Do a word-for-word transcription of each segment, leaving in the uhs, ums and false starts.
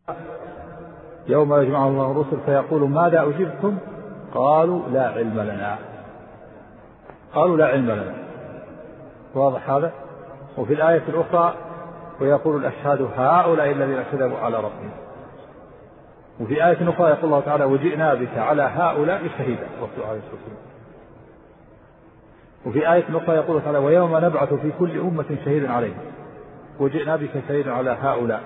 يوم يجمع الله الرسل فيقول ماذا أجبتم قالوا لا علم لنا قالوا لا علم لنا. واضح هذا؟ وفي الآية الأخرى ويقول الأشهاد هؤلاء الذين كذبوا على ربهم. وفي آية أخرى يقول الله تعالى وجئنا بك على هؤلاء شهيدا. وفي آية أخرى يقول تعالى ويوم نبعث في كل أمة شهيدا عليهم وجئنا بك شهيدا على هؤلاء.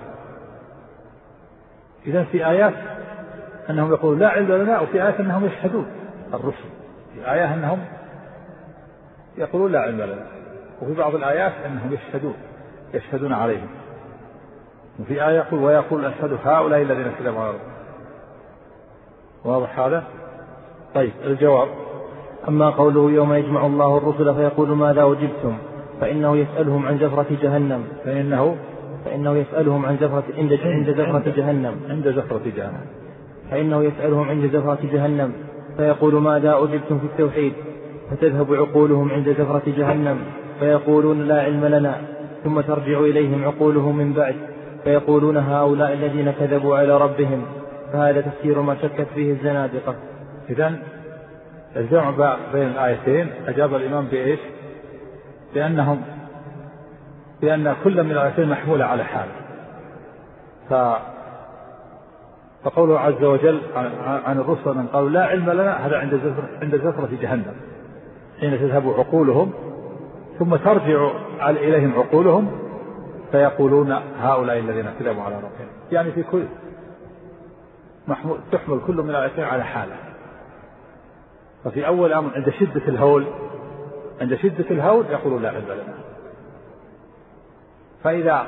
إذن في آيات أنهم يقولون لا علم لنا، وفي آيات أنهم يشهدون الرسل، في آية أنهم يقولون لا علم لنا، وفي بعض الآيات أنهم يشهدون يشهدون عليهم. وفي آية يقول ويقول أشهد هؤلاء الذين كذبوا على ربهم. واضح هذا؟ طيب الجواب: أما قوله يوم يجمع الله الرسل فيقول ماذا أجبتم فإنه يسألهم عن زفرة جهنم فإنه فإنه يسألهم عن زفرة عند عند زفرة جهنم عند زفرة جهنم فإنه يسألهم عند زفرة جهنم فيقول ماذا أجبتم في التوحيد فتذهب عقولهم عند زفرة جهنم فيقولون لا علم لنا، ثم ترجع إليهم عقولهم من بعد فيقولون هؤلاء الذين كذبوا على ربهم. فهذا تفسير ما شكت فيه الزنادقة. إذن الجمع بين الآيتين أجاب الإمام بإيش؟ بأنهم بأن كل من الآيتين محمولة على حال. ف... فقوله عز وجل عن الرسل من قالوا لا علم لنا هذا عند زفرة عند زفرة جهنم حين تذهب عقولهم ثم ترجع إليهم عقولهم فيقولون هؤلاء الذين كذبوا على ربهم. يعني في كل محمول تحمل كل من الآيتين على حاله. ففي أول أمر عند شدة الهول عند شدة الهول يقولون لا علم لنا، فإذا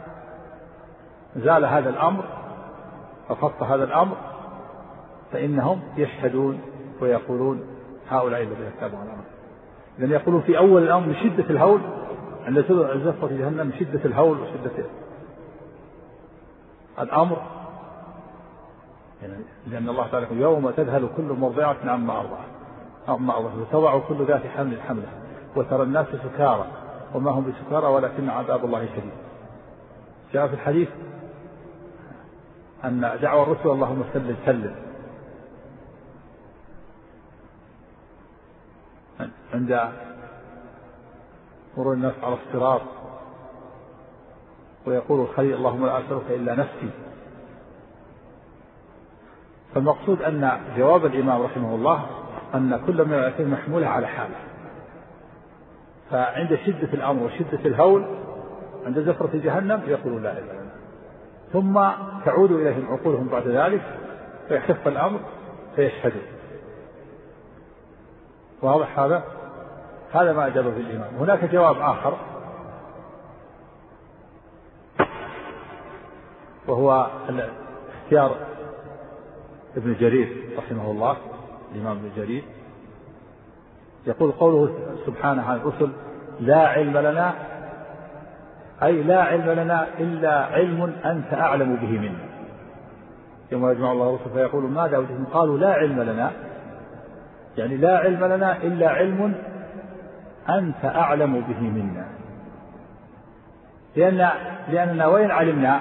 زال هذا الأمر أو خف هذا الأمر فإنهم يشهدون ويقولون هؤلاء الذين كذبوا على ربهم. لأن يقولون في أول الأمر من شدة الهول عند زفرة جهنم من شدة الهول وشدة الأمر، يعني لأن الله تعالى يوم تذهل كل مرضعة عما أرضعت عما أرضعت وتضع كل ذات حمل حملها وترى الناس سكارى وما هم بسكارى ولكن عذاب الله شديد. جاء في الحديث أن دعوى الرسل اللهم سلم سلم عند مرور الناس على الصراط ويقول الخليل اللهم لا أسألك إلا نفسي. فالمقصود أن جواب الإمام رحمه الله أن كل من الآيتين محمولة على حاله. فعند شدة الأمر وشدة الهول عند زفرة جهنم يقولون لا إله إلا الله، ثم تعود إليهم عقولهم بعد ذلك فيخف الأمر فيشهدون. واضح هذا؟ هذا ما أجابه في الإمام. هناك جواب آخر وهو اختيار ابن جرير رحمه الله الإمام ابن جرير، يقول قوله سبحانه عن الرسل لا علم لنا أي لا علم لنا إلا علم أنت أعلم به منا. يوم يجمع الله الرسل فيقول ماذا أجبتم قالوا لا علم لنا، يعني لا علم لنا إلا علم أنت أعلم به منا. لأن لأننا وين علمنا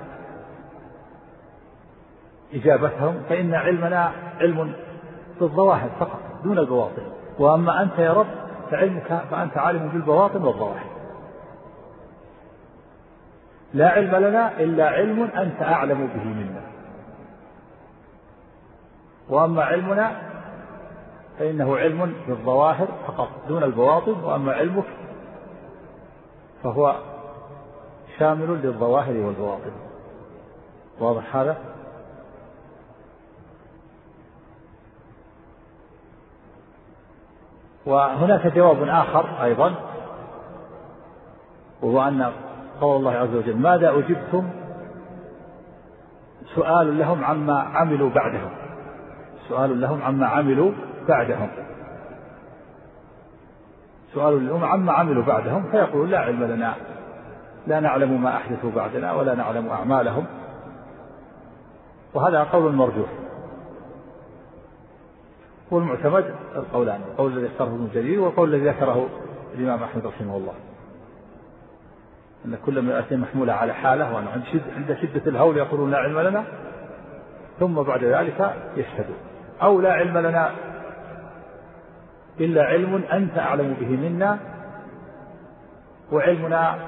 إجابتهم فإن علمنا علم بالظواهر فقط دون البواطن، وأما أنت يا رب فعلمك فأنت عالم بالبواطن والظواهر. لا علم لنا إلا علم أنت أعلم به منا، وأما علمنا فإنه علم بالظواهر فقط دون البواطن، وأما علمك فهو شامل للظواهر والبواطن. واضح هذا؟ وهناك جواب آخر أيضا وهو أن قول الله عز وجل ماذا أجبتم سؤال لهم عما عملوا بعدهم سؤال لهم عما عملوا بعدهم سؤال لهم عما عملوا بعدهم فيقول لا علم لنا لا نعلم ما أحدثوا بعدنا ولا نعلم أعمالهم. وهذا قول مرجوح، والمعتمد القولان، القول الذي اختاره ابن جرير والقول الذي ذكره الإمام أحمد رحمه الله. أن كل من يأتي محمولة على حالة، وأن عند شدة الهول يقولون لا علم لنا، ثم بعد ذلك يشهدون. أو لا علم لنا إلا علم أنت أعلم به منا، وعلمنا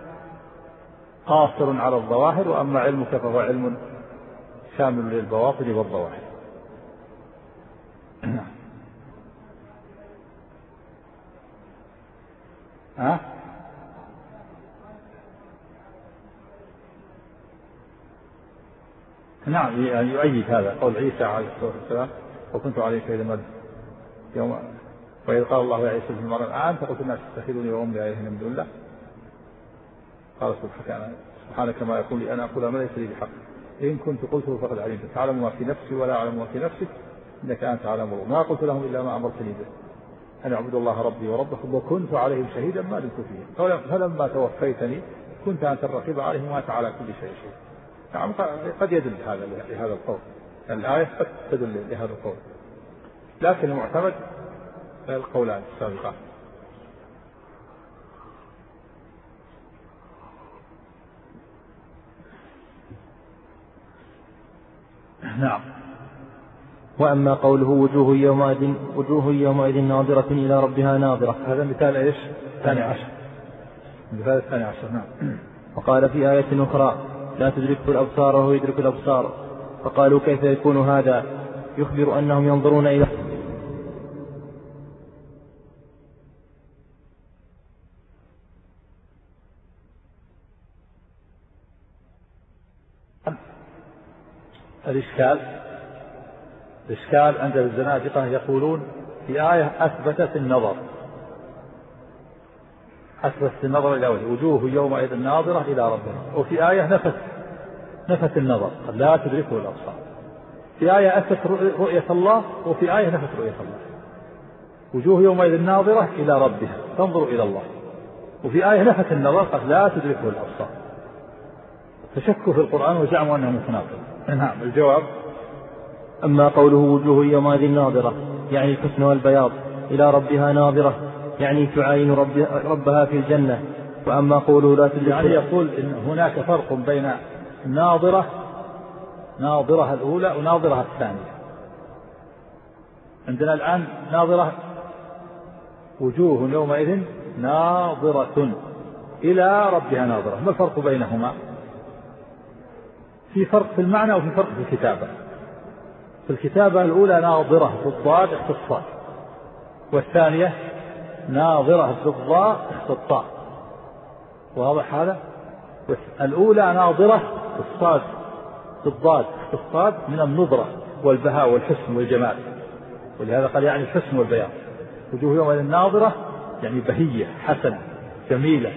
قاصر على الظواهر، وأما علمك فهو علم شامل للبواطن والظواهر. ها؟ نعم، يؤيد هذا قول عيسى عليه الصلاة والسلام: وكنت عليه شهيدا يوم وإذ قال الله يا عيسى ابن مريم أنت قلت الناس تتخذوني وأمي إلهين من دون الله، قال سبحانك ما يقول لي أن أقول ما ليس لي بحق، إن كنت قلته فقد علمت، تعلم ما في نفسي ولا أعلم ما في نفسك إنك أنت تعلم ما قلت لهم إلا ما أمرتني به أن أعبد الله ربي وربكم وكنت عليهم شهيدا ما دمت فيهم فلما توفيتني كنت أنت الرقيب عليهم وأنت على كل شيء شهيد. نعم، قد يدل هذا لهذا القول، الآية قد تدل لهذا القول، لكن المعتمد القولان السابقان. نعم. وأما قوله وجوه يومئذ وجوه يومئذ ناظرة إلى ربها ناظرة، هذا مثال إيش؟ الثاني عشر، مثال الثاني عشر. نعم. وقال في آية أخرى: لا تدركه الأبصار وهو يدرك الأبصار، فقالوا كيف يكون هذا؟ يخبر أنهم ينظرون إلى الإشكال الإشكال عند الزنادقة يقولون في آية أثبتت النظر أثبتت النظر إلى وجه وجوه يومئذ ناظرة إلى ربها، وفي آية نفت نفت النظر لا تدركه الأبصار. في آية أثبت رؤية الله، وفي آية نفت رؤية الله. وجوه يومئذ ناظرة إلى ربها تنظر إلى الله، وفي آية نفت النظر قد لا تدركه الأبصار. تشكوا في القرآن وزعموا أنه متناقض. نعم. الجواب: أما قوله وجوه يومئذ ناظرة يعني الحسن والبياض، إلى ربها ناظرة يعني تعاين ربها في الجنة. وأما قوله لا تدرك، يعني يقول إن هناك فرق بين ناظرة ناظرة الأولى وناظرة الثانية. عندنا الآن ناظرة وجوه يومئذ ناظرة إلى ربها ناظرة، ما الفرق بينهما؟ في فرق في المعنى وفي فرق في الكتابة. في الكتابة الأولى ناظرة بالضاد اختصاص، والثانية ناظرة بالضاء اختصاص. واضح هذا؟ الأولى ناظرة بالصاد بالضاد اختصاص من النظرة والبهاء والحسن والجمال، ولهذا قال يعني الحسن والبيان. وجوه يوم الناظرة يعني بهية حسنة جميلة.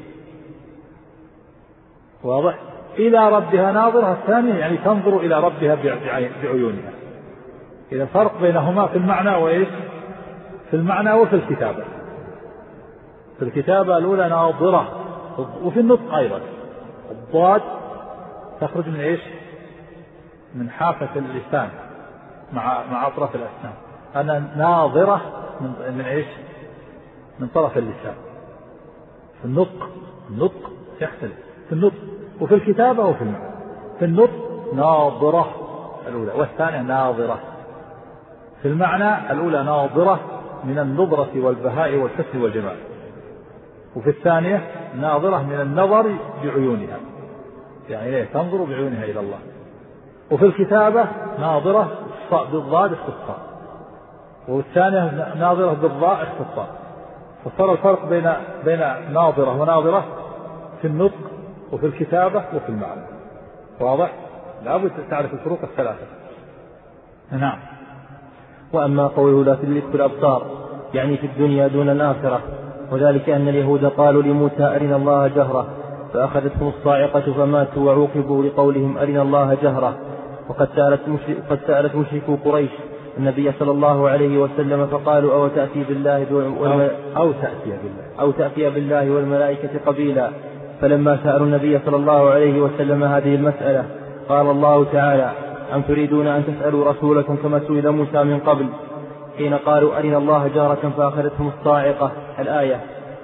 واضح؟ إلى ربها ناظرة الثانية يعني تنظر إلى ربها بعيونها. إذا فرق بينهما في المعنى وإيش؟ في المعنى وفي الكتابة. في الكتابة الأولى ناظرة، وفي النطق أيضا الضاد تخرج من إيش؟ من حافة اللسان مع مع أطراف الأسنان. أنا ناظرة من من إيش؟ من طرف اللسان. في النطق النطق يختلف في النطق وفي الكتابة وفي المعنى. في النطق ناظرة الأولى، والثانية ناظرة. في المعنى الأولى ناظرة من النظرة والبهاء والحسن والجمال، وفي الثانية ناظرة من النظر بعيونها يعني تنظر بعيونها إلى الله. وفي الكتابة ناظرة بالضاد اختصاص، والثانية ناظرة بالضاء اختصاص. فصار الفرق بين بين ناظرة وناظرة في النطق وفي الكتابة وفي المعنى. واضح؟ لابد تعرف الفروق الثلاثة. نعم. وأما قوله لا تدركه الأبصار يعني في الدنيا دون الآخرة، وذلك أن اليهود قالوا لموسى أرنا الله جهرة فأخذتهم الصاعقة فماتوا وعوقبوا لقولهم أرنا الله جهرة. وقد سألت مشرك قد سألت مشركو قريش النبي صلى الله عليه وسلم فقالوا أو تأتي بالله والمل... أو تأتي بالله أو تأتي بالله والملائكة قبيلا. فلما سألوا النبي صلى الله عليه وسلم هذه المسألة قال الله تعالى أم تريدون أن تسألوا رسولكم كما سئل موسى من قبل حين قالوا أرنا الله جهرة فأخذتهم الصاعقة الآية.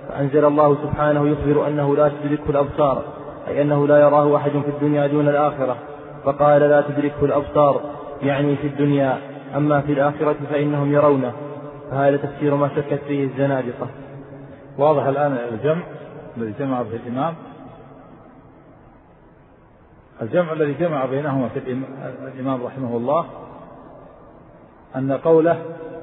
فأنزل الله سبحانه يخبر أنه لا تدركه الأبصار، أي أنه لا يراه أحد في الدنيا دون الآخرة، فقال لا تدركه الأبصار يعني في الدنيا، أما في الآخرة فإنهم يرونه. فهذا تفسير ما شكت فيه الزنادقة. واضح الآن الجمع الذي جمع به الإمام الجمع الذي جمع بينهما في الإمام رحمه الله أن قوله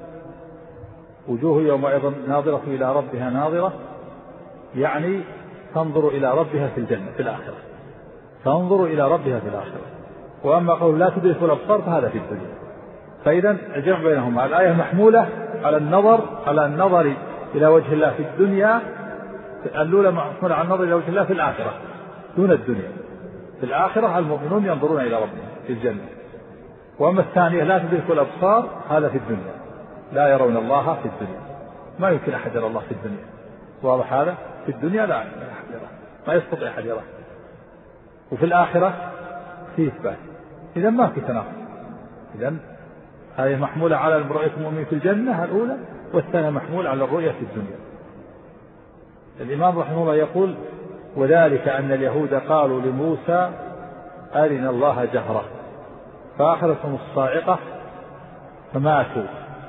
وجوه يومئذ ناظرة إلى ربها ناظرة يعني تنظر إلى ربها في الجنة في الآخرة، تنظر إلى ربها في الآخرة. وأما قول لا تدرك الأبصار فهذا في الدنيا. فإذا الجمع بينهما الآية محمولة على النظر على النظر إلى وجه الله في الدنيا، الأولى محمولة على النظر إلى وجه الله في الآخرة دون الدنيا. في الآخرة المؤمنون ينظرون إلى ربهم في الجنة. وأما الثانية لا تدرك الأبصار هذا في الدنيا، لا يرون الله في الدنيا، ما يمكن أحد يرى الله في الدنيا. واضح هذا؟ في الدنيا لا أحد يراه، ما يستطيع أحد يراه. وفي الآخرة في إثبات، إذا ما في تناقض. إذا هذه محمولة على رؤية المؤمن في الجنة الأولى، والثانية محمولة على الرؤية في الدنيا. الإمام رحمه الله يقول وذلك أن اليهود قالوا لموسى أرنا الله جهرة فأخذتهم الصاعقة فماتوا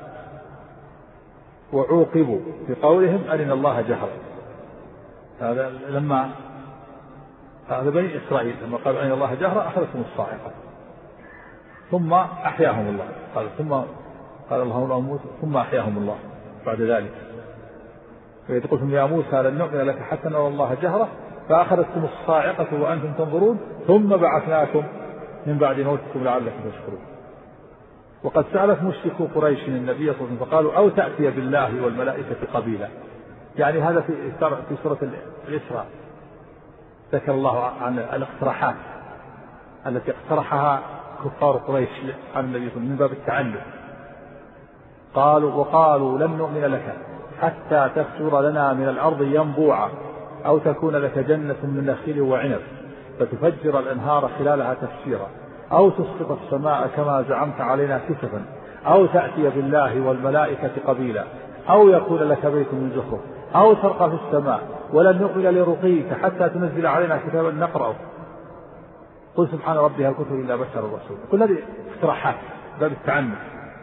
وعوقبوا بقولهم أرنا الله جهرة. هذا لما هذا بني إسرائيل لما قالوا أرنا الله جهرة أخذتهم الصاعقة ثم أحياهم الله. قال ثم قال الله موسى ثم أحياهم الله بعد ذلك. فإذ قلتم يا موسى لن نؤمن لك حتى نرى الله جهرة فأخذتكم الصاعقة وأنتم تنظرون ثم بعثناكم من بعد موتكم لعلكم تشكرون. وقد سألت مشركو قريش النبي صلى الله عليه وسلم فقالوا أو تأتي بالله والملائكة قبيلا. يعني هذا في في سورة الإسراء ذكر الله عن الاقتراحات التي اقترحها كفار قريش عن النبي صلى الله عليه وسلم من باب التعنت. قالوا وقالوا لن نؤمن لك حتى تفجر لنا من الأرض ينبوعا أو تكون لك جنة من نخيل وعنب فتفجر الأنهار خلالها تفجيرا أو تسقط السماء كما زعمت علينا كسفا أو تأتي بالله والملائكة قبيلا أو يكون لك بيت من زخرف أو ترقى في السماء ولن نؤمن لرقيك حتى تنزل علينا كتابا نقرأه قل سبحان ربي هل كنت إلا بشر الرسول. كل هذه اقتراحات باب التعنت.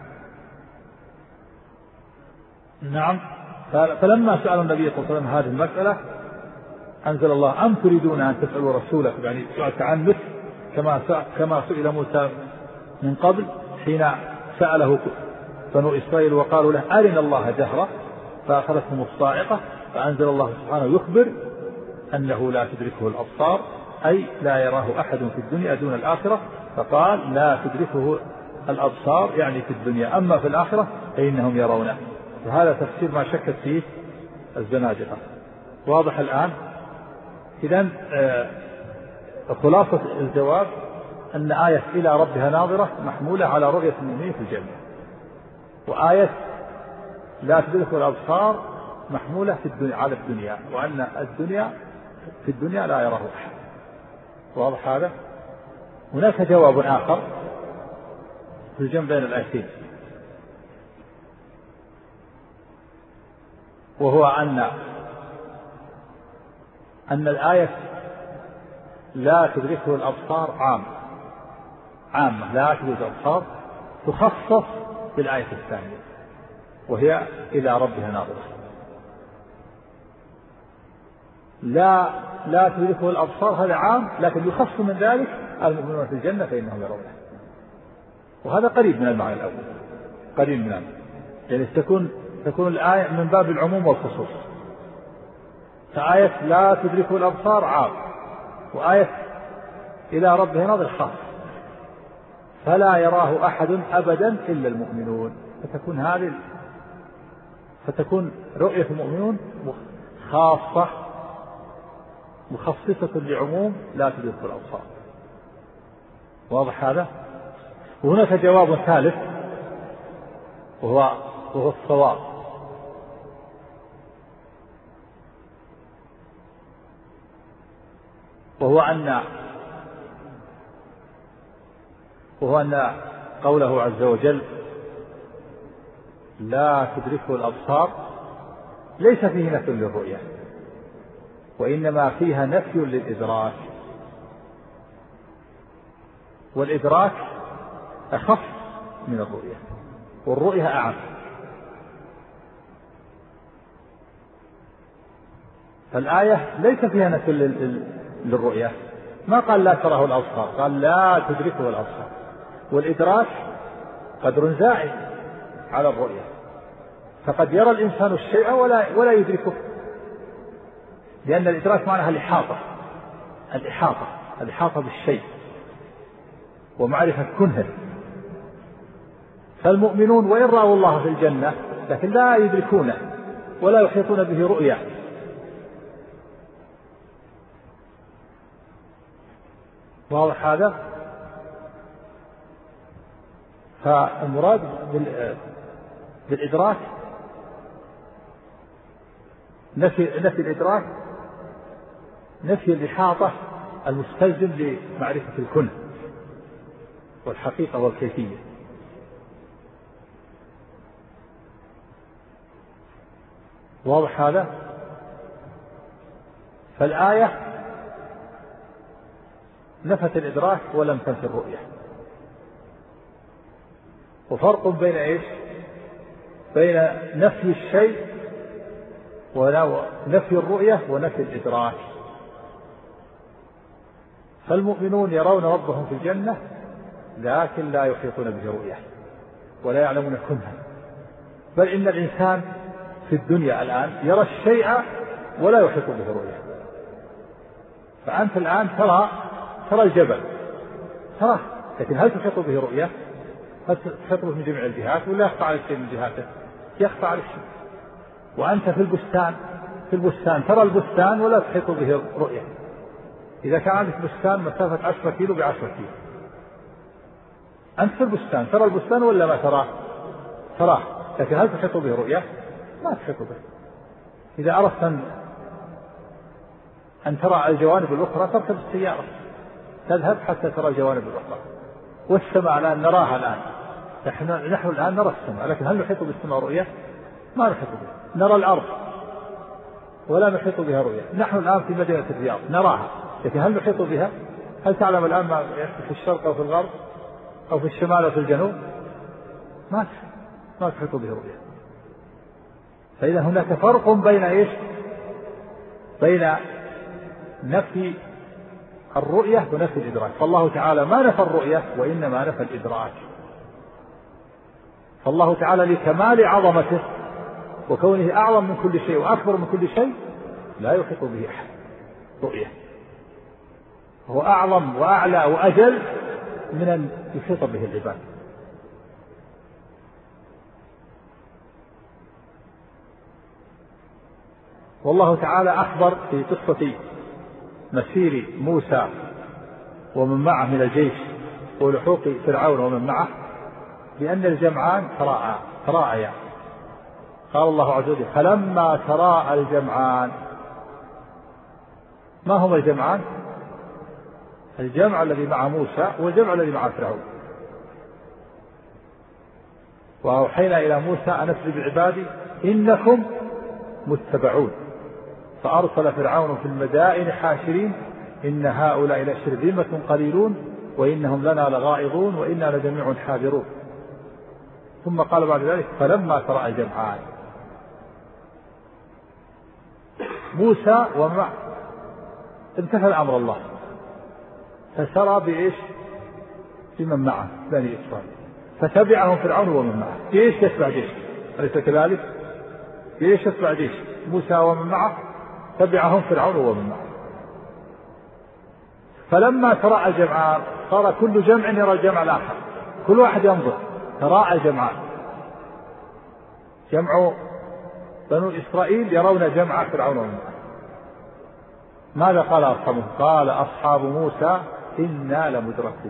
نعم. فلما سأل النبي صلى الله عليه وسلم هذه المسألة أنزل الله أم تريدون أن تسألوا رسولكم يعني سؤال تعنت كما كما سئل موسى من قبل حين سأله بنو إسرائيل وقالوا له أرنا الله جهرة فأخذتهم الصاعقة. فأنزل الله سبحانه يخبر أنه لا تدركه الأبصار أي لا يراه أحد في الدنيا دون الآخرة. فقال لا تدركه الأبصار يعني في الدنيا، أما في الآخرة فإنهم يرونه. وهذا تفسير ما شكت فيه الزنادقة. واضح الآن؟ إذن خلاصة الجواب أن آية إلى ربها ناظرة محمولة على رؤية المؤمنين في الجنة، وآية لا تدركه الأبصار محمولة في الدنيا على الدنيا، وأن الدنيا في الدنيا لا يراه أحد. واضح هذا؟ هناك جواب آخر في الجمع بين الآيتين، وهو أن أن الآية لا تدركه الأبصار عام عامة لا تدرك الأبصار تخصص بالآية الثانية وهي إلى ربها ناظرة. لا لا تدركه الأبصار هذا عام، لكن يخص من ذلك المؤمنون في الجنة فإنهم يرونه. وهذا قريب من المعنى الأول، قريب من المعنى. يعني تكون تكون الآية من باب العموم والخصوص. فآية لا تدركه الأبصار عام، وآية إلى ربه ناظر خاص، فلا يراه أحد أبدا إلا المؤمنون. فتكون هذه فتكون رؤية المؤمنون خاصة مخصصة لعموم لا تدركه الأبصار. واضح هذا؟ وهناك جواب ثالث وهو وهو الصواب، وهو أن وهو أن قوله عز وجل لا تدركه الأبصار ليس فيه نفي للرؤية، وإنما فيها نفي للإدراك، والإدراك أخف من الرؤية، والرؤية أعم. فالآية ليس فيها نفي للرؤية، ما قال لا تراه الأبصار، قال لا تدركه الأبصار. والإدراك قدر زائد على الرؤية، فقد يرى الإنسان الشيء ولا ولا يدركه، لأن الإدراك معناها الإحاطة، الإحاطة الإحاطة بالشيء ومعرفة كنهه. فالمؤمنون وإن رأوا الله في الجنة لكن لا يدركونه ولا يحيطون به رؤية. واضح هذا؟ فالمراد بالإدراك نفي نفي الإدراك نفي الإحاطة المستلزم لمعرفة الكنه والحقيقة والكيفية. واضح هذا؟ فالآية نفت الإدراك ولم تنفي الرؤية. وفرق بين إيش؟ بين نفي الشيء ونفي الرؤية ونفي الإدراك. فالمؤمنون يرون ربهم في الجنة لكن لا يحيطون به رؤية ولا يعلمون كنها، بل إن الإنسان في الدنيا الآن يرى الشيء ولا يحيط به رؤية. فأنت الآن ترى ترى الجبل ترى، لكن هل تحيط به رؤية؟ هل تحيط به من جميع الجهات ولا يخفى على شيء من جهاته؟ يخفى على الشيء. وأنت في البستان في البستان ترى البستان ولا تحيط به رؤية. إذا كان عندك بستان مسافة عشرة كيلو بعشرة كيلو، أنت في البستان ترى البستان ولا ما تراه؟ تراه، لكن هل تحيط به رؤية؟ ما تحيط به. إذا أردت أن أن ترى الجوانب الأخرى تركب السيارة تذهب حتى ترى الجوانب الأخرى. والسماء الآن نراها الآن، نحن نحن الآن نرى السماء، لكن هل نحيط بالسماء رؤية؟ ما نحيط بها. نرى الأرض ولا نحيط بها رؤية. نحن الآن في مدينة الرياض نراها، لكن هل نحيط بها؟ هل تعلم الآن ما يحدث في الشرق أو في الغرب أو في الشمال أو في الجنوب؟ ما ما تحيط به رؤية. فإذا هناك فرق بين إيش؟ بين نفي الرؤية ونفي الإدراك. فالله تعالى ما نفى الرؤية وإنما نفى الإدراك. فالله تعالى لكمال عظمته وكونه أعظم من كل شيء وأكبر من كل شيء لا يحيط به أحد رؤية. هو أعظم وأعلى وأجل من أن يحيط به العباد. والله تعالى أخبر في قصة مسير موسى ومن معه من الجيش ولحوق فرعون ومن معه بأن الجمعان تراءى تراءيا. قال الله عز وجل فلما تراءى الجمعان. ما هما الجمعان؟ الجمع الذي مع موسى والجمع الذي مع فرعون. وأوحينا إلى موسى أن أسر بعبادي إنكم متبعون فأرسل فرعون في المدائن حاشرين إن هؤلاء لشرذمة قليلون وإنهم لنا لغائظون وإنا لجميع حاذرون. ثم قال بعد ذلك فلما تراءى الجمعان. موسى ومع امتثل أمر الله فسرى بإيش؟ بمن معه بني إسرائيل فتبعهم فرعون ومن معه. جيش يتبع جيش، أليس كذلك؟ جيش يتبع جيش. موسى ومن معه تبعهم فرعون ومن معه. فلما تراءى الجمعان صار كل جمع يرى الجمع الآخر، كل واحد ينظر. تراءى الجمعان، جمع بنو إسرائيل يرون جمع فرعون ومن معه. ماذا قال أصحابه؟ قال أصحاب موسى إنا لمدركون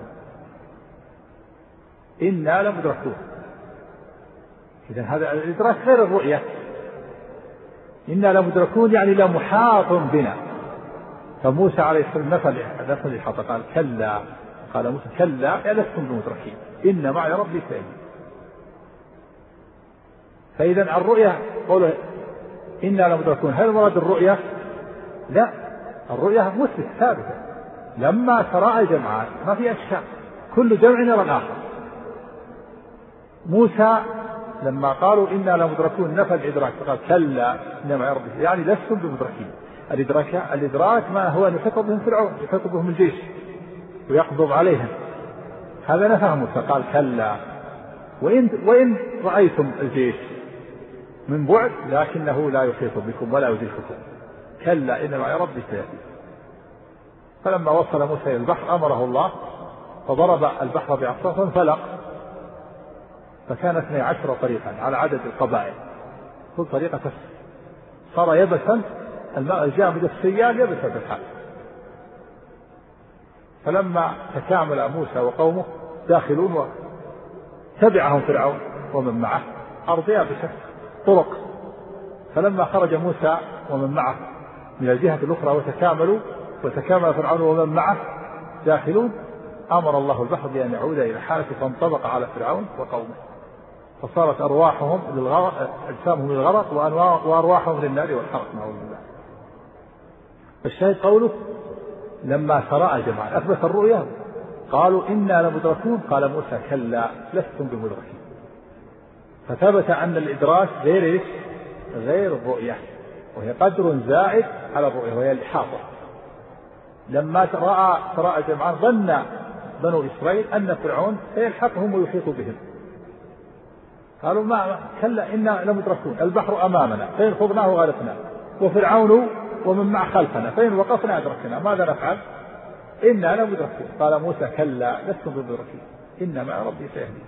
إنا لمدركون. إذن هذا الإدراك غير الرؤية. إنا لمدركون يعني لمحاط بنا. فموسى عليه السلام نفى نفى الإحاطة قال كلا. قال موسى كلا لستم بمدركين إن معي ربي سيهدين. فإذا الرؤية قوله إنا لمدركون، هل المراد الرؤية؟ لا، الرؤية مثبت ثابتة. لما تراءى الجمعان ما في أشكال، كل جمع يرى الآخر. موسى لما قالوا إنا لمدركون نفى الإدراك، فقال كلا إنما ربي، يعني لستم بمدركين. الإدراك الإدراك ما هو أن يحيط بهم فرعون، يحيط بهم الجيش ويقبض عليهم، هذا نفاه موسى. قال كلا وإن, وإن رأيتم الجيش من بعد لكنه لا يحيط بكم ولا يدرككم، كلا إنما ربي سيهدي. فلما وصل موسى إلى البحر أمره الله فضرب البحر بعصاه فانفلق، فكان اثني عشر طريقا على عدد القبائل، كل طريقة صار يبسا، الماء الجامد السيال يبسا بالحال. فلما تكامل موسى وقومه داخلون تبعهم فرعون ومن معه، أرض يابسة طرق. فلما خرج موسى ومن معه من الجهة الأخرى وتكاملوا وتكامل فرعون ومن معه داخلون، أمر الله البحر بأن يعود إلى حالته فانطبق على فرعون وقومه، فصارت أرواحهم للغرق، أجسامهم للغرق وأرواحهم للنار والحرق، نعوذ بالله. الشاهد قوله لما تراءى الجمعان أثبت الرؤيا، قالوا إنا لمدركون، قال موسى كلا لستم بمدركين. فثبت أن الإدراك غير إيش؟ غير الرؤية، وهي قدر زائد على الرؤية وهي الإحاطة. لما تراءى تراءى الجمعان ظن بنو إسرائيل أن فرعون سيلحقهم ويحيط بهم، قالوا ما كلا إنا لمدركون، البحر أمامنا فإن خضناه غرقنا وفرعون ومن مع خلفنا فإن وقفنا أدركنا، ماذا نفعل؟ إنا لمدركون. قال موسى كلا لستم بمدركين إن مع ربي سيهدي.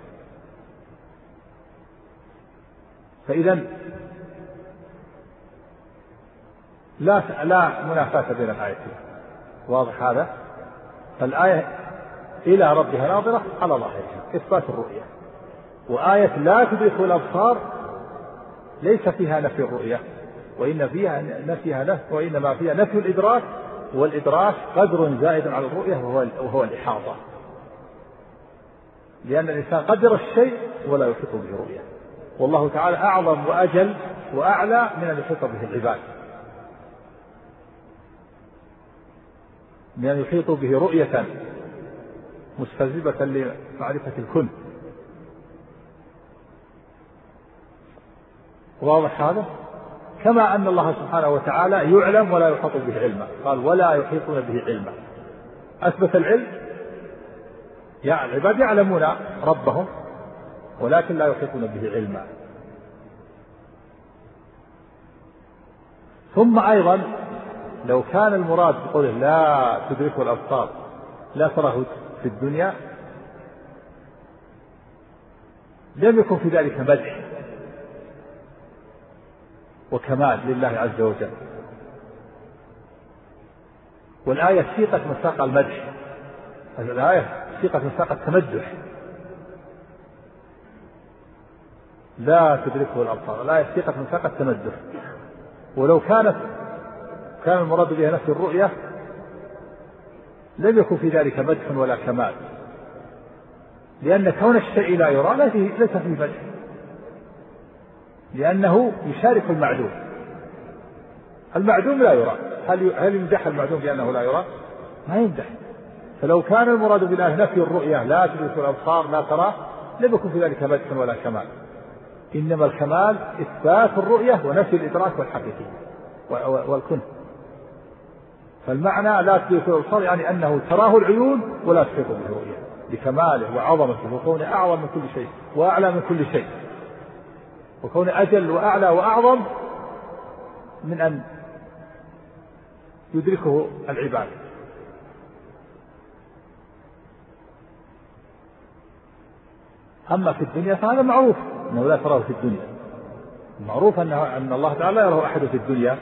فإذا لا لا منافاة بين الآيتين، واضح هذا؟ فالآية إلى ربها ناظرة على ظاهرها إثبات الرؤية، وآية لا تدرك الأبصار ليس فيها نفي الرؤية، وإن فيها نفيها نفي، وإنما فيها نفي الإدراك، والإدراك قدر زائد على الرؤية وهو, وهو الإحاطة، لأن الإنسان قدر الشيء ولا يحيط به رؤية، والله تعالى أعظم وأجل وأعلى من أن يحيط به العباد، من أن يحيطوا به رؤية مستلزمة لمعرفة الكن. واضح هذا؟ كما أن الله سبحانه وتعالى يعلم ولا يحيط به علما، قال ولا يحيطون به علما، أثبت العلم، يعني العباد يعلمون ربهم ولكن لا يحيطون به علما. ثم أيضا لو كان المراد بقوله لا تدركه الأبصار لا تراه في الدنيا لم يكن في ذلك مدح وكمال لله عز وجل، والآية سيقت مساق المدح، الآية سيقت مساق التمدح، لا تدركه الأبصار، الآية سيقت مساق التمدح. ولو كانت كان المراد بها نفي الرؤية لم يكن في ذلك مدح ولا كمال، لأن كون الشيء لا يرى ليس فيه مدح، لأنه يشارك المعدوم، المعدوم لا يرى، هل هل يمدح المعدوم بأنه لا يرى؟ ما يمدح. فلو كان المراد بالله نفي الرؤية لا تدرك الأبصار لا ترى لم يكن في ذلك مدح ولا كمال، إنما الكمال إثبات الرؤية ونفي الإدراك والحقيقة والكن. فالمعنى لا تدرك الأبصار يعني أنه تراه العيون ولا تحيط به الرؤية، لكماله وعظمته وكونه أعظم من كل شيء وأعلى من كل شيء، وكون أجل وأعلى وأعظم من أن يدركه العباد. أما في الدنيا فهذا معروف أنه لا تراه في الدنيا، معروف أنه أن الله تعالى لا يراه أحد في الدنيا،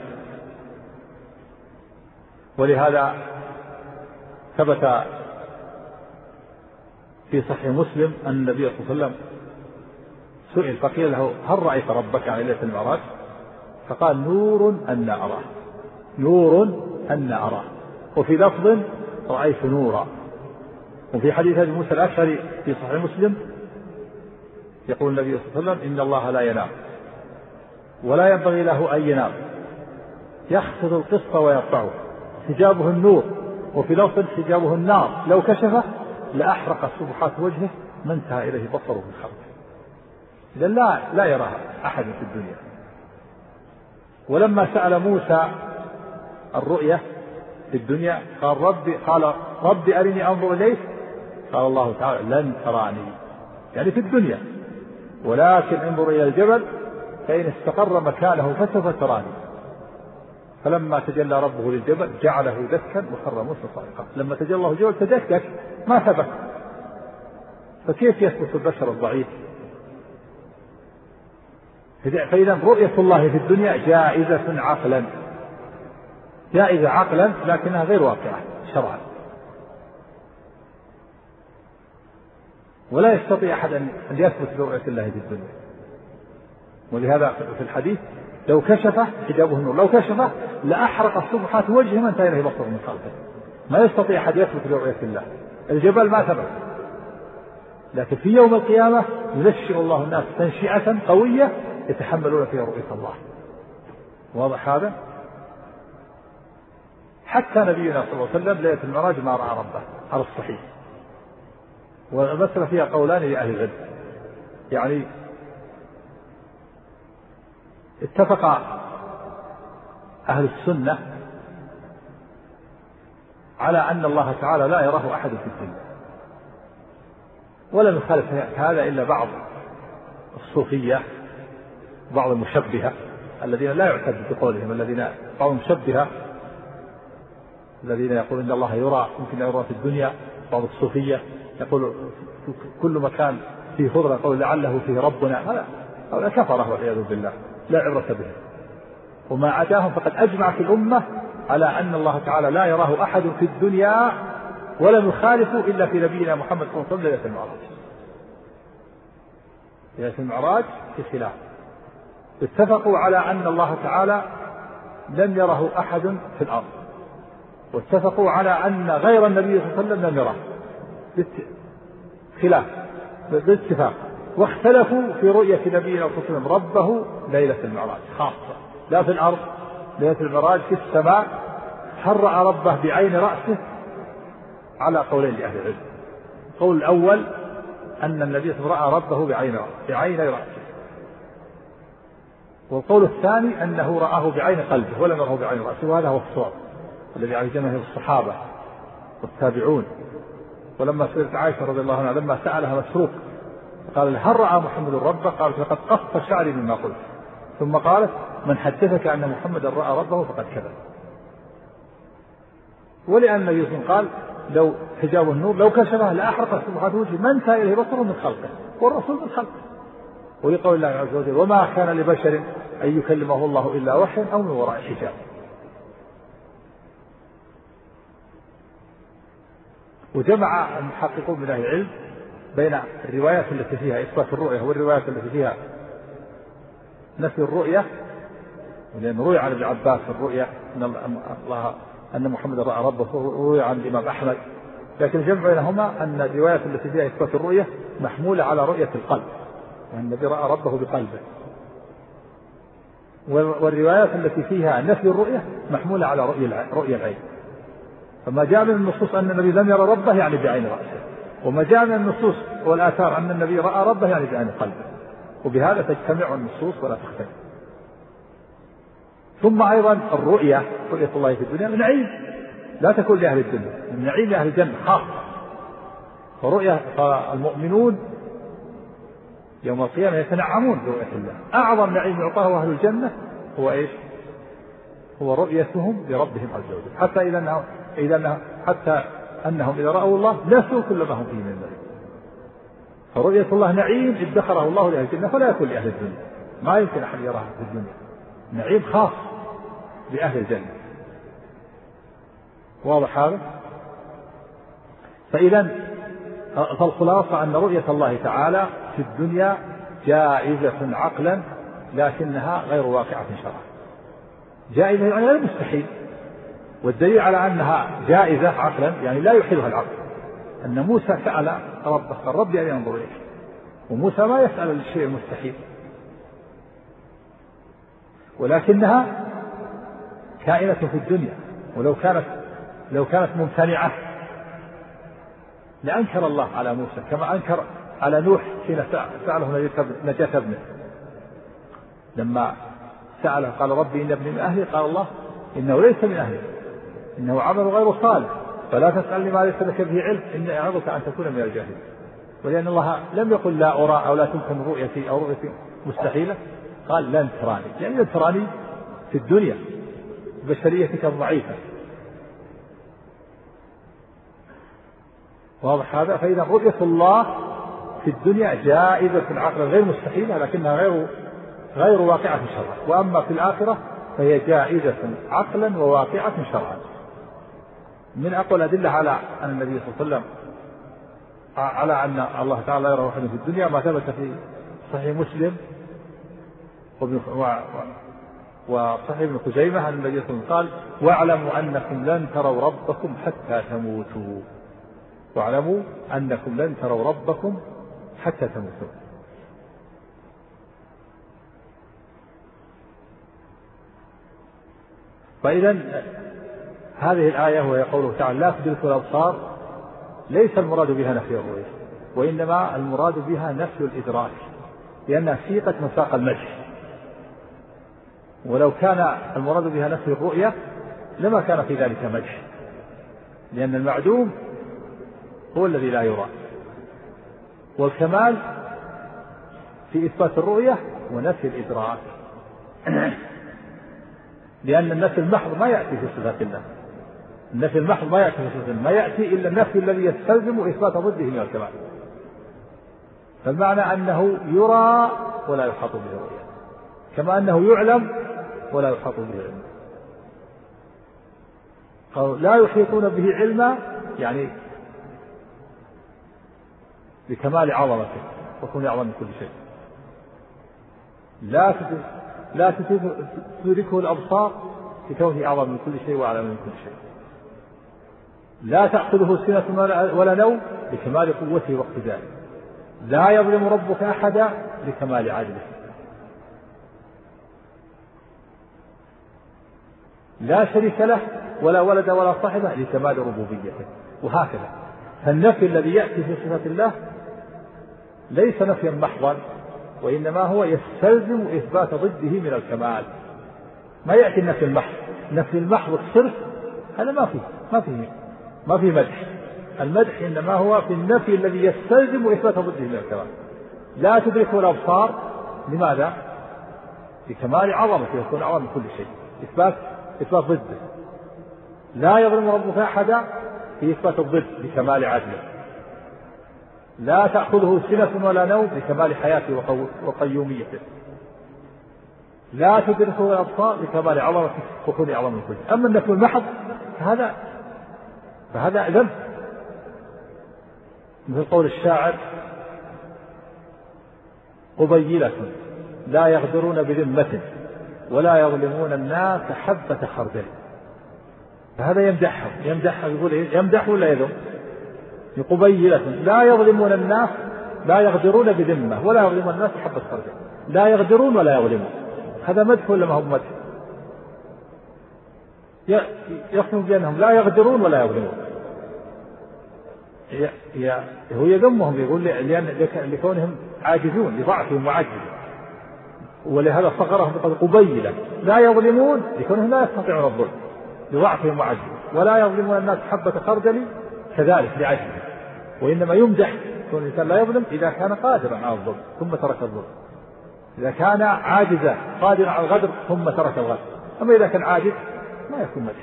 ولهذا ثبت في صحيح مسلم أن النبي صلى الله عليه وسلم سئل فقيل له هل رأيت ربك على ليلة المعراج؟ فقال نور أن أراه، نور أن أراه. وفي لفظ رأيت نورا. وفي حديث أبي موسى الأشعري في صحيح مسلم يقول النبي صلى الله عليه وسلم إن الله لا ينام ولا ينبغي له أن ينام، يخفض القسط ويرفعه، حجابه النور، وفي لفظ حجابه النار، لو كشفه لأحرق سبحات وجهه ما انتهى إليه بصره من خلقه. إذا لا لا يراه أحد في الدنيا. ولما سأل موسى الرؤية في الدنيا قال ربي قال ربي أرني أنظر إليك، قال الله تعالى لن تراني، يعني في الدنيا، ولكن انظر إلى الجبل فإن استقر مكانه فسوف تراني. فلما تجلى ربه للجبل جعله دكا وخر موسى صاعقا. لما تجلى الله الجبل تدكك ما ثبت، فكيف يثبت البشر الضعيف؟ فإذا رؤية الله في الدنيا جائزة عقلا، جائزة عقلا لكنها غير واقعة شرعا، ولا يستطيع أحد أن يثبت برؤية الله في الدنيا. ولهذا في الحديث لو كشف حجابه النور، لو كشف لأحرق سبحات وجهه ما انتهى إليه بصره من خلقه. ما يستطيع أحد يثبت برؤية الله. الجبل ما ثبت، لكن في يوم القيامة ينشئ الله الناس تنشئة قوية يتحملون فيها رؤية الله. واضح هذا؟ حتى نبينا صلى الله عليه وسلم ليلة المعراج ما رأى ربه على الصحيح. والمسألة فيها قولان لأهل العلم، يعني اتفق أهل السنة على أن الله تعالى لا يراه أحد في الدنيا، ولم يخالف هذا إلا بعض الصوفية، بعض المشبهة الذين لا يعتد بقولهم، الذين بعض المشبهة الذين يقول إن الله يرى يمكن يرى في الدنيا. بعض الصوفية يقول كل مكان فيه خضرة يقول لعله فيه ربنا. هذا هؤلاء كفره والعياذ بالله، لا عبرة به. وما عداهم فقد أجمعت الأمة على أن الله تعالى لا يراه أحد في الدنيا، ولم يخالفوا إلا في نبينا محمد صلى الله عليه وسلم ليلة المعراج. ليلة المعراج في خلاف، اتفقوا على أن الله تعالى لم يره أحد في الأرض، واتفقوا على أن غير النبي صلى الله عليه وسلم لم يره، خلاف بالاتفاق. واختلفوا في رؤية نبينا صلى الله عليه وسلم ربه ليلة المعراج خاصة، لا في الأرض. ليلة المعراج في السماء هل رأى ربه بعين رأسه؟ على قولين لأهل العلم. القول الأول أن النبي صلى الله عليه وسلم رأى ربه بعين رأسه بعين رأسه، والقول الثاني أنه رآه بعين قلبه ولم يره بعين رأسه، وهذا هو الصواب الذي عليه جماهير الصحابة والتابعون. ولما سئلت عائشة رضي الله عنها لما سألها مسروق قال هل رأى محمد ربه؟ قالت لقد قص شعري مما قلت. ثم قالت من حدثك أن محمدا رأى ربه فقد كذب. ولأن النبي صلى الله عليه وسلم قال لو حجاب النور لو كشفه لأحرق سبحات وجهه ما انتهى إليه بصره من خلقه، والرسول من خلقه. ولقول الله عز وجل وما كان لبشر أن يكلمه الله إلا وحيا أو من وراء حجاب. وجمع المحققون من أهل العلم بين الروايات التي فيها إثبات الرؤية والروايات التي فيها نفي الرؤية، لأن روي عن ابن عباس الرؤية أن الله أن محمد رأى ربه، وروي عن الإمام أحمد. لكن الجمع بينهما أن الروايات التي فيها إثبات الرؤية محمولة على رؤية القلب، وأن النبي رأى ربه بقلبه. والروايات التي فيها نفي الرؤية محمولة على رؤية العين. فما جاء من النصوص أن النبي لم يرى ربه يعني بعين رأسه، وما جاء من النصوص والآثار أن النبي رأى ربه يعني بعين قلبه، وبهذا تجتمع النصوص ولا تختلف. ثم أيضا الرؤية رؤية الله في الدنيا من نعيم لا تكون لأهل الدنيا، من نعيم لأهل الجنة خاصة. فرؤية المؤمنون يوم القيامة يتنعمون برؤية الله. أعظم نعيم يعطاه أهل الجنة هو إيش؟ هو رؤيتهم لربهم عز وجل، حتى إذا أنهم إذا أنهم حتى أنهم إذا رأوا الله نسوا كل ما هم فيه من ذلك. فرؤية الله نعيم ادخره الله لأهل الجنة فلا يكون لأهل الدنيا، ما يمكن أحد يراه في الدنيا، نعيم خاص لأهل الجنة. واضح هذا؟ فإذا فالخلاصة أن رؤية الله تعالى في الدنيا جائزة عقلا لكنها غير واقعة شرعا. جائزة يعني لا مستحيل، والدليل على أنها جائزة عقلا يعني لا يحيلها العقل أن موسى سأل ربه قال ربي أن ينظر إليك، وموسى ما يسأل الشيء المستحيل. ولكنها كائنة في الدنيا، ولو كانت لو كانت ممتنعة لأنكر الله على موسى كما أنكر على نوح حين سأله نجاة ابنه، لما سأله قال ربي إن ابني من أهلي، قال الله إنه ليس من أهلي إنه عمل غير صالح فلا تسألني ما ليس لك به علم إني أعظك أن تكون من الجاهلين. ولأن الله لم يقل لا أرى أو لا تمكن رؤيتي أو رؤيتي مستحيلة، قال لن تراني، يعني لن تراني في الدنيا بشريتك الضعيفة. واضح هذا؟ فإذا رؤية الله في الدنيا جائزة عقلا غير مستحيلة، لكنها غير غير واقعة شرعا، وأما في الآخرة فهي جائزة عقلا وواقعة شرعا. من أقوى الأدلة على أن النبي صلى الله عليه وسلم على أن الله تعالى يرى واحدا في الدنيا ما ثبت في صحيح مسلم وصحيح ابن خزيمة أن النبي صلى الله عليه وسلم قال واعلموا أنكم لن تروا ربكم حتى تموتوا، واعلموا أنكم لن تروا ربكم حتى تموتوا. فإذا هذه الآية وهي قوله تعالى لا تدرك الأبصار ليس المراد بها نفي الرؤية، وإنما المراد بها نفي الإدراك، لأنها سيقت مساق المدح. ولو كان المراد بها نفي الرؤية لما كان في ذلك مدح، لأن المعدوم هو الذي لا يرى، والكمال في إثبات الرؤية ونفي الإدراك. لأن النفي المحض ما يأتي في صفات الله، النفي المحض ما يأتي في صفات الله، ما يأتي إلا النفي الذي يستلزم إثبات ضده من الكمال. فالمعنى أنه يرى ولا يحاط به رؤية، كما أنه يعلم ولا يحاط به علم. قالوا لا يحيطون به علما، يعني بكمال عظمته وكون أعظم من كل شيء. لا لا تدركه الأبصار بكونه أعظم من كل شيء وأعلم من كل شيء. لا تأخذه سنة ولا نوم بكمال قوته واقتداره. لا يظلم ربك أحدا بكمال عدله. لا شريك له ولا ولد ولا صاحبه لكمال ربوبيته. وهكذا فالنفي الذي يأتي في صفة الله ليس نفيا محضا، وإنما هو يستلزم إثبات ضده من الكمال. ما يأتي النفي المحض، نفي المحض الصرف هذا ما فيه ما فيه ما فيه مدح. المدح إنما هو في النفي الذي يستلزم إثبات ضده من الكمال. لا تدركه الأبصار، لماذا؟ بكمال عظمته يكون أعظم من كل شيء، إثبات إثبات ضده. لا يظلم ربك أحدا في إثبات الضد بكمال عدله. لا تأخذه سنة ولا نوم بكمال حياته وقيوميته. لا تدركه الأبصار بكمال عظمته وكون أعظم من كل شيء. أما النفي المحض فهذا فهذا ذنب، مثل قول الشاعر قبيلة لا يغدرون بذمة ولا يظلمون الناس حبة خردل. فهذا يمدحهم يمدحهم يقول يمدح ولا يذم؟ قبيلة لا يظلمون الناس، لا يغدرون بذمة ولا يظلمون الناس حبة خردل. لا يغدرون ولا يظلمون، هذا مدح ولا ما هو مدح؟ يقسم بأنهم لا يغدرون ولا يظلمون. هو يذمهم يقول لأن لكونهم عاجزون لضعفهم وعجزهم، ولهذا صغرهم بقول قبيلة لا يظلمون لكونهم لا يستطيعون الظلم لضعفهم وعجزهم، ولا يظلمون الناس حبة خردل كذلك لعجزهم. وإنما يمدح كون الإنسان لا يظلم إذا كان قادرا على الظلم ثم ترك الظلم، إذا كان عاجزا قادرا على الغدر ثم ترك الغدر. أما إذا كان عاجز ما يكون مدح.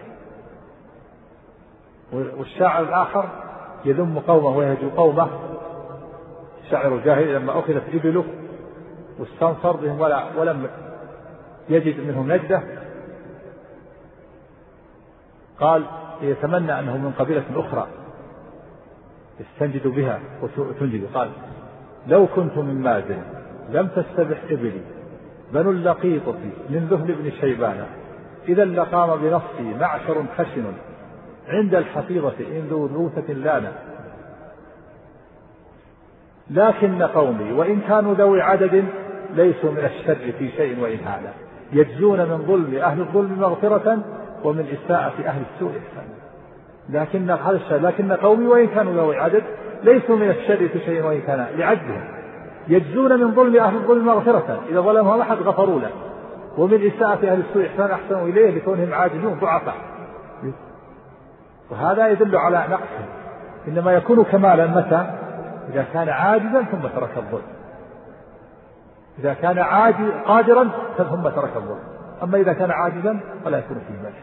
والشاعر الآخر يذم قومه ويهجو قومه، شاعر الجاهلي لما أخذت إبله واستنصر بهم ولا ولم يجد منهم نجدة قال يتمنى أنه من قبيلة أخرى يستنجد بها وتنجد. قال لو كنت من مازن لم تستبح إبلي بنو اللقيطة من ذهل بن شيبان، إذا لقام بنصي معشر خشن عند الحفيظة إن ذو روثة لانا. لكن قومي وإن كانوا ذوي عدد ليسوا من الشر في شيء وإن هذا. يجزون من ظلم أهل الظلم مغفرة ومن إساءة أهل السوء إحسانا. لكن هذا الشيء لكن قومي وإن كانوا ذوي عدد ليسوا من الشر في شيء وإن كان لعجزهم. يجزون من ظلم أهل الظلم مغفرة، إذا ظلمهم أحد غفروا له، ومن إساءة أهل السوء إحسانا أحسنوا إليه لكونهم عاجزون ضعفاء. وهذا يدل على نقصهم. إنما يكون كمالا متى؟ إذا كان عاجزا ثم ترك الظلم، إذا كان عاجز قادرا ثم ترك الظلم. أما إذا كان عاجزا فلا يكون فيه ملك.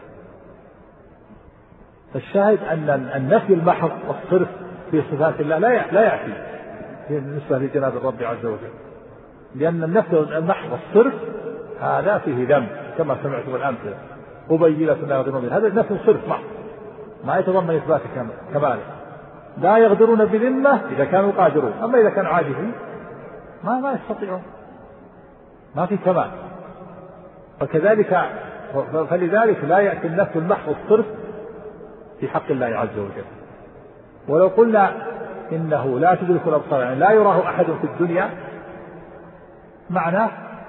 فالشاهد أن النفي المحض والصرف في صفات الله لا لا يأتي بالنسبة لجناب الرب عز وجل، لأن النفي المحض والصرف هذا فيه ذنب كما سمعتم الأمثلة قبيلة لا يغدرون به، هذا نفي صرف محض ما يتضمن إثبات كماله. لا يغدرون بذمة إذا كانوا قادرون، أما إذا كانوا عاجزين ما ما يستطيعون، ما في كمال. فكذلك فلذلك لا يأتي النفي المحض والصرف في حق الله عز وجل. ولو قلنا إنه لا تدرك الأبصار يعني لا يراه أحد في الدنيا، معناه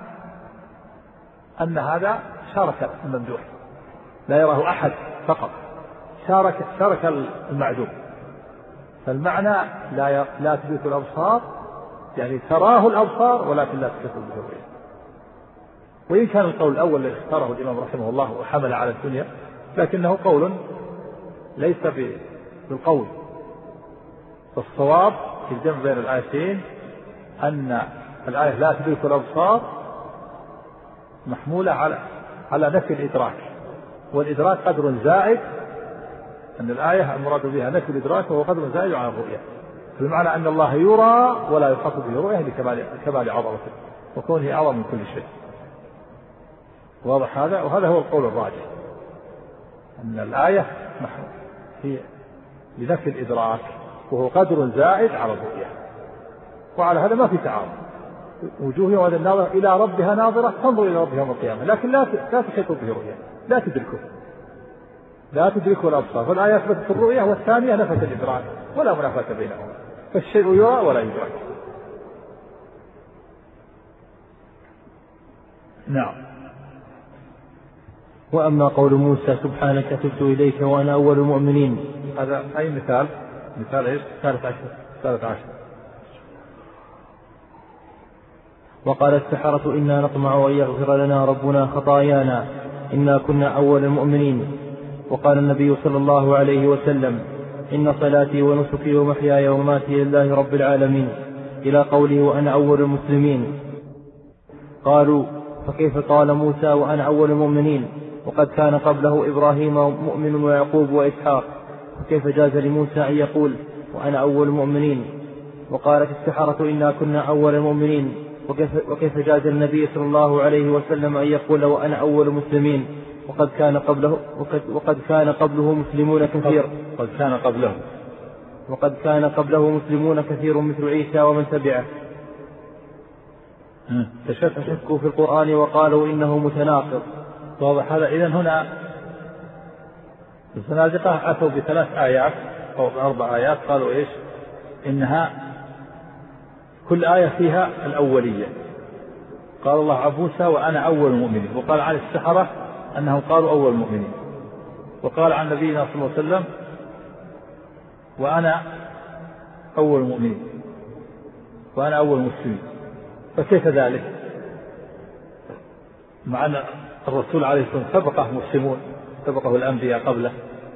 أن هذا شارك الممدوح، لا يراه أحد فقط، شارك شارك المعدوم. فالمعنى لا لا تدرك الأبصار يعني تراه الأبصار ولكن لا تدرك الرؤية. وإن كان القول الأول الذي اختاره الإمام رحمه الله وحمل على الدنيا لكنه قول ليس بالقول. فالصواب في الجمع بين الآيتين أن الآية لا تدرك الأبصار محمولة على على نفي الإدراك، والإدراك قدر زائد، أن الآية المراد بها نفي الإدراك وهو قدر زائد عن الرؤية. بمعنى أن الله يرى ولا يحاط به رؤية لكمال كمال عظمته وكونه أعظم من كل شيء. واضح هذا؟ وهذا هو القول الراجح، أن الآية هي لنفي الإدراك وهو قدر زائد على الرؤية. وعلى هذا ما في تعارض. وجوه يومئذ الناظرة إلى ربها ناظرة تنظر إلى ربها يوم القيامة، لكن لا لا تحيط به رؤية، لا تدركه، لا تدركه الأبصار. فالآية أثبتت الرؤية والثانية نفت الإدراك ولا منافاة بينهما، فالشيء يرى ولا يدرك. نعم. وأما قول موسى سبحانك تبت إليك وأنا أول المؤمنين، هذا أي مثال؟ مثال إيش؟ ثالث عشر. ثالث عشر. وقال السحرة إنا نطمع أن يغفر لنا ربنا خطايانا إنا كنا أول المؤمنين. وقال النبي صلى الله عليه وسلم إن صلاتي ونسكي ومحياي ومماتي لله رب العالمين إلى قوله وأنا أول المسلمين. قالوا فكيف قال موسى وأنا أول المؤمنين وقد كان قبله إبراهيم مؤمن ويعقوب وإسحاق، فكيف جاز لموسى أن يقول وأنا أول المؤمنين؟ وقالت السحرة إنا كنا أول المؤمنين، وكيف, وكيف جاز النبي صلى الله عليه وسلم أن يقول وأنا أول المسلمين وقد كان قبله وقد, وقد كان قبله مسلمون كثير قد كان قبله وقد كان قبله مسلمون كثير مثل عيسى ومن تبعه فشكوا في القرآن وقالوا إنه متناقض. واضح هذا؟ إذن هنا الزنادقة أتوا بثلاث آيات أو بأربع آيات قالوا إيش؟ إنها كل آية فيها الأولية. قال الله عن موسى وأنا أول المؤمنين، وقال عن السحرة أنهم قالوا أول المؤمنين، وقال عن نبينا صلى الله عليه وسلم وأنا أول المؤمنين وأنا أول المسلمين. فكيف ذلك مع أن الرسول عليه الصلاة والسلام سبقه مسلمون، سبقه الأنبياء قبله؟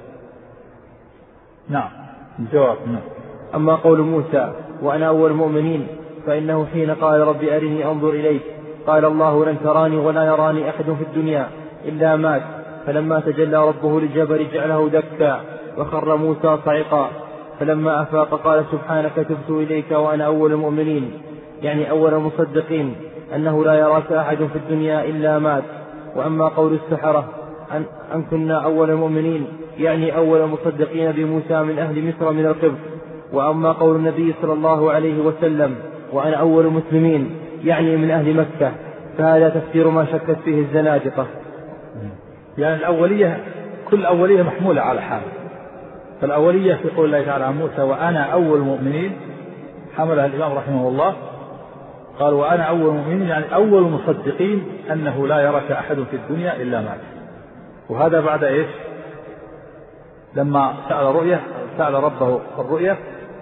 نعم الجواب نعم. أما قول موسى وأنا أول المؤمنين فإنه حين قال رب أرني أنظر إليك قال الله لن تراني ولا يراني أحد في الدنيا إلا مات، فلما تجلى ربه للجبل جعله دكا وخر موسى صعقا، فلما أفاق قال سبحانك تبت إليك وأنا أول المؤمنين، يعني أول المصدقين أنه لا يراك أحد في الدنيا إلا مات. وأما قول السحرة أن, أن كنا أول المؤمنين يعني أول المصدقين بموسى من أهل مصر من القبط. وأما قول النبي صلى الله عليه وسلم وأنا أول المسلمين يعني من أهل مكة، فهذا تفسير ما شكت فيه الزنادقة. يعني الأولية كل أولية محمولة على حال. فالأولية في قول الله تعالى عن موسى وأنا أول المؤمنين حملها الإمام رحمه الله قال وأنا أول مؤمن يعني أول مصدقين أنه لا يراك أحد في الدنيا إلا معك. وهذا بعد إيش؟ لما سأل رؤية سأل ربه الرؤية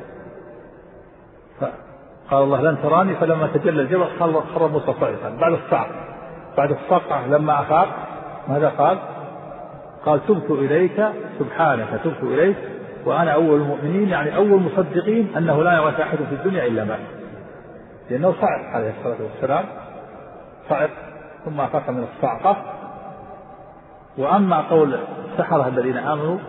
قال الله لن تراني، فلما تجلى الجبل خر موسى صاعقا بعد الصعق بعد الصقعة لما أفاق ماذا قال؟ قال تبت إليك سبحانك تبت إليك وأنا أول المؤمنين يعني أول مصدقين أنه لا يراك أحد في الدنيا إلا معك، لأنه صعق عليه الصلاة والسلام صعق ثم أفاق من الصعقة. وأما قول السحرة الذين آمنوا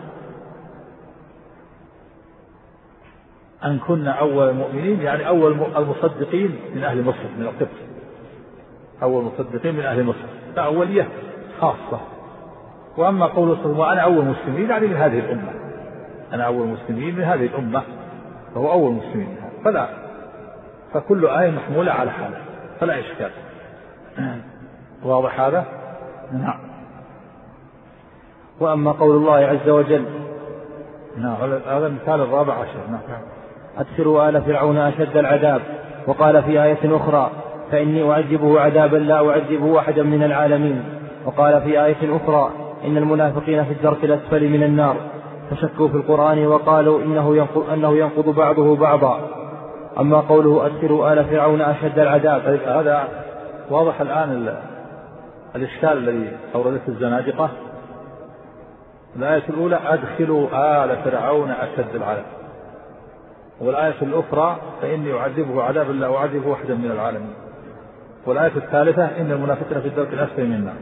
أن كنا أول المؤمنين يعني أول المصدقين من أهل مصر من القبط، أول مصدقين من أهل مصر، فأولية خاصة. وأما قوله صلى الله عليه وسلم وأنا أول مسلمين يعني من هذه الأمة، أنا أول مسلمين من هذه الأمة فهو أول مسلمين، فلا فكل آية محمولة على حالة فلا إشكال. واضح هذا؟ نعم. وأما قول الله عز وجل نعم هذا المثال الرابع عشر. نعم أدخلوا آل فرعون أشد العذاب. وقال في آية أخرى فإني أعذبه عذابا لا أعذبه أحدا من العالمين. وقال في آية أخرى إن المنافقين في الدرك الأسفل من النار. فشكوا في القرآن وقالوا إنه ينقض, أنه ينقض بعضه بعضا. أما قوله أدخلوا آل فرعون أشد العذاب هذا واضح الآن الإشكال الذي أوردته الزنادقة. الآية الأولى أدخلوا آل فرعون أشد العذاب، والآية الأخرى فإني أعذبه عذابا لا أعذبه أحدا من العالمين، والآية الثالثة إن المنافقين في الدرك الأسفل من النار.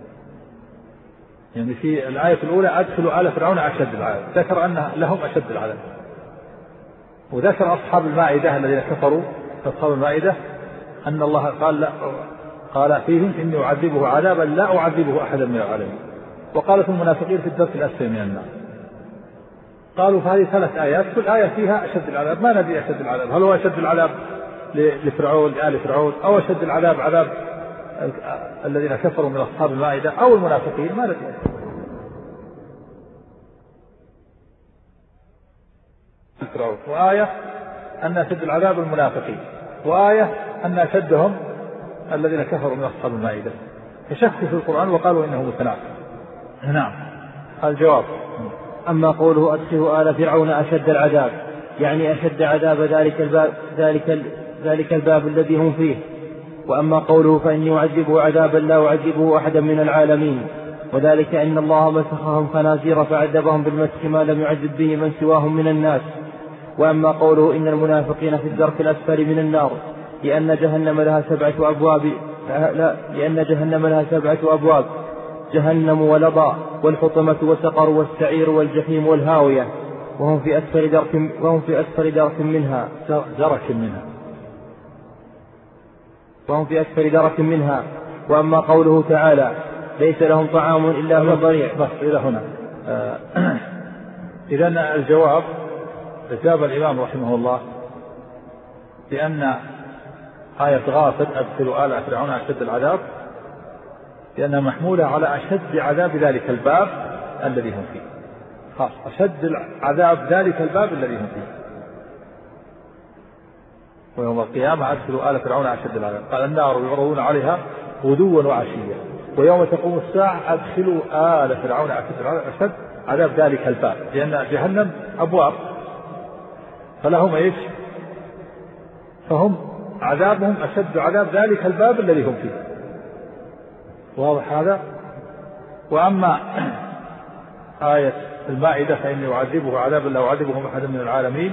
يعني في الآية الأولى أدخلوا آل فرعون أشد العذاب ذكر أن لهم أشد العذاب، وذكر أصحاب المائدة الذين كفروا أصحاب المائدة أن الله قال لا قال فيهم إني أعذبه عذابا لا أعذبه أحدا من العالمين، وقالت المنافقين في الدرك الأسفل من النار. قالوا فهذه ثلاث آيات كل آية فيها أشد العذاب، ما ندري أشد العذاب هل هو أشد العذاب لفرعون لآل فرعون أو أشد العذاب عذاب الذين كفروا من أصحاب المائدة أو المنافقين، ما ندري. فرعون وآية أن أشد العذاب المنافقين، وآية أن أشدهم الذين كفروا من أصحاب المائدة، فشكوا في القرآن وقالوا إنه متناقض. نعم الجواب. أما قوله أدخلوا آل فرعون أشد العذاب يعني أشد عذاب ذلك الباب ذلك ذلك الباب الذي هم فيه. وأما قوله فإني أعذبه عذابا لا أعذبه أحدا من العالمين، وذلك أن الله مسخهم خنازير فعذبهم بالمسخ ما لم يعذب به من سواهم من الناس. وأما قوله إن المنافقين في الدرك الأسفل من النار لأن جهنم لها سبعة أبواب لا لأن جهنم لها سبعة أبواب جهنم ولظى والحطمة وسقر والسعير والجحيم والهاوية، وهم في أسفل درك وهم في أسفل درك منها درك منها وهم في أسفل درك منها. وأما قوله تعالى ليس لهم طعام إلا من ضريع. بس إلى هنا. آه إذن الجواب أجاب الإمام رحمه الله بأن آية غافر أدخلوا آل فرعون أشد العذاب لأنها محمولة على أشد عذاب ذلك الباب الذي هم فيه، خاص أشد عذاب ذلك الباب الذي هم فيه. ويوم القيامة أدخلوا آل فرعون أشد العذاب قال النار يعرضون عليها غدوا وعشيا ويوم تقوم الساعة أدخلوا آل فرعون أشد العذاب أشد عذاب ذلك الباب، لأن جهنم أبواب فلهم إيش؟ فهم عذابهم أشد عذاب ذلك الباب الذي هم فيه. واضح هذا؟ وأما آية المائدة فإني أعذبه عذابا لا أعذبه أحدا من العالمين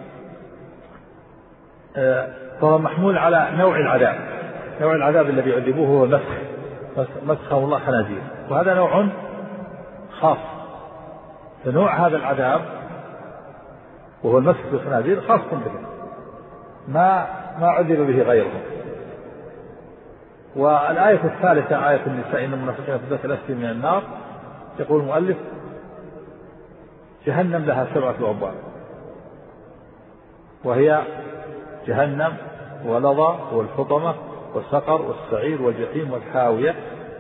فهو محمول على نوع العذاب. نوع العذاب الذي يعذبوه هو مسخ مسخه الله خنازير، وهذا نوع خاص. فنوع هذا العذاب وهو المسخ بالخنازير خاص به، ما ما عذب به غيره. والآية الثالثة آية النساء إن المنافقين في الدرك الأسفل من النار يقول المؤلف جهنم لها سبعة أبواب، وهي جهنم ولظى والحطمة والسقر والسعير والجحيم والحاوية،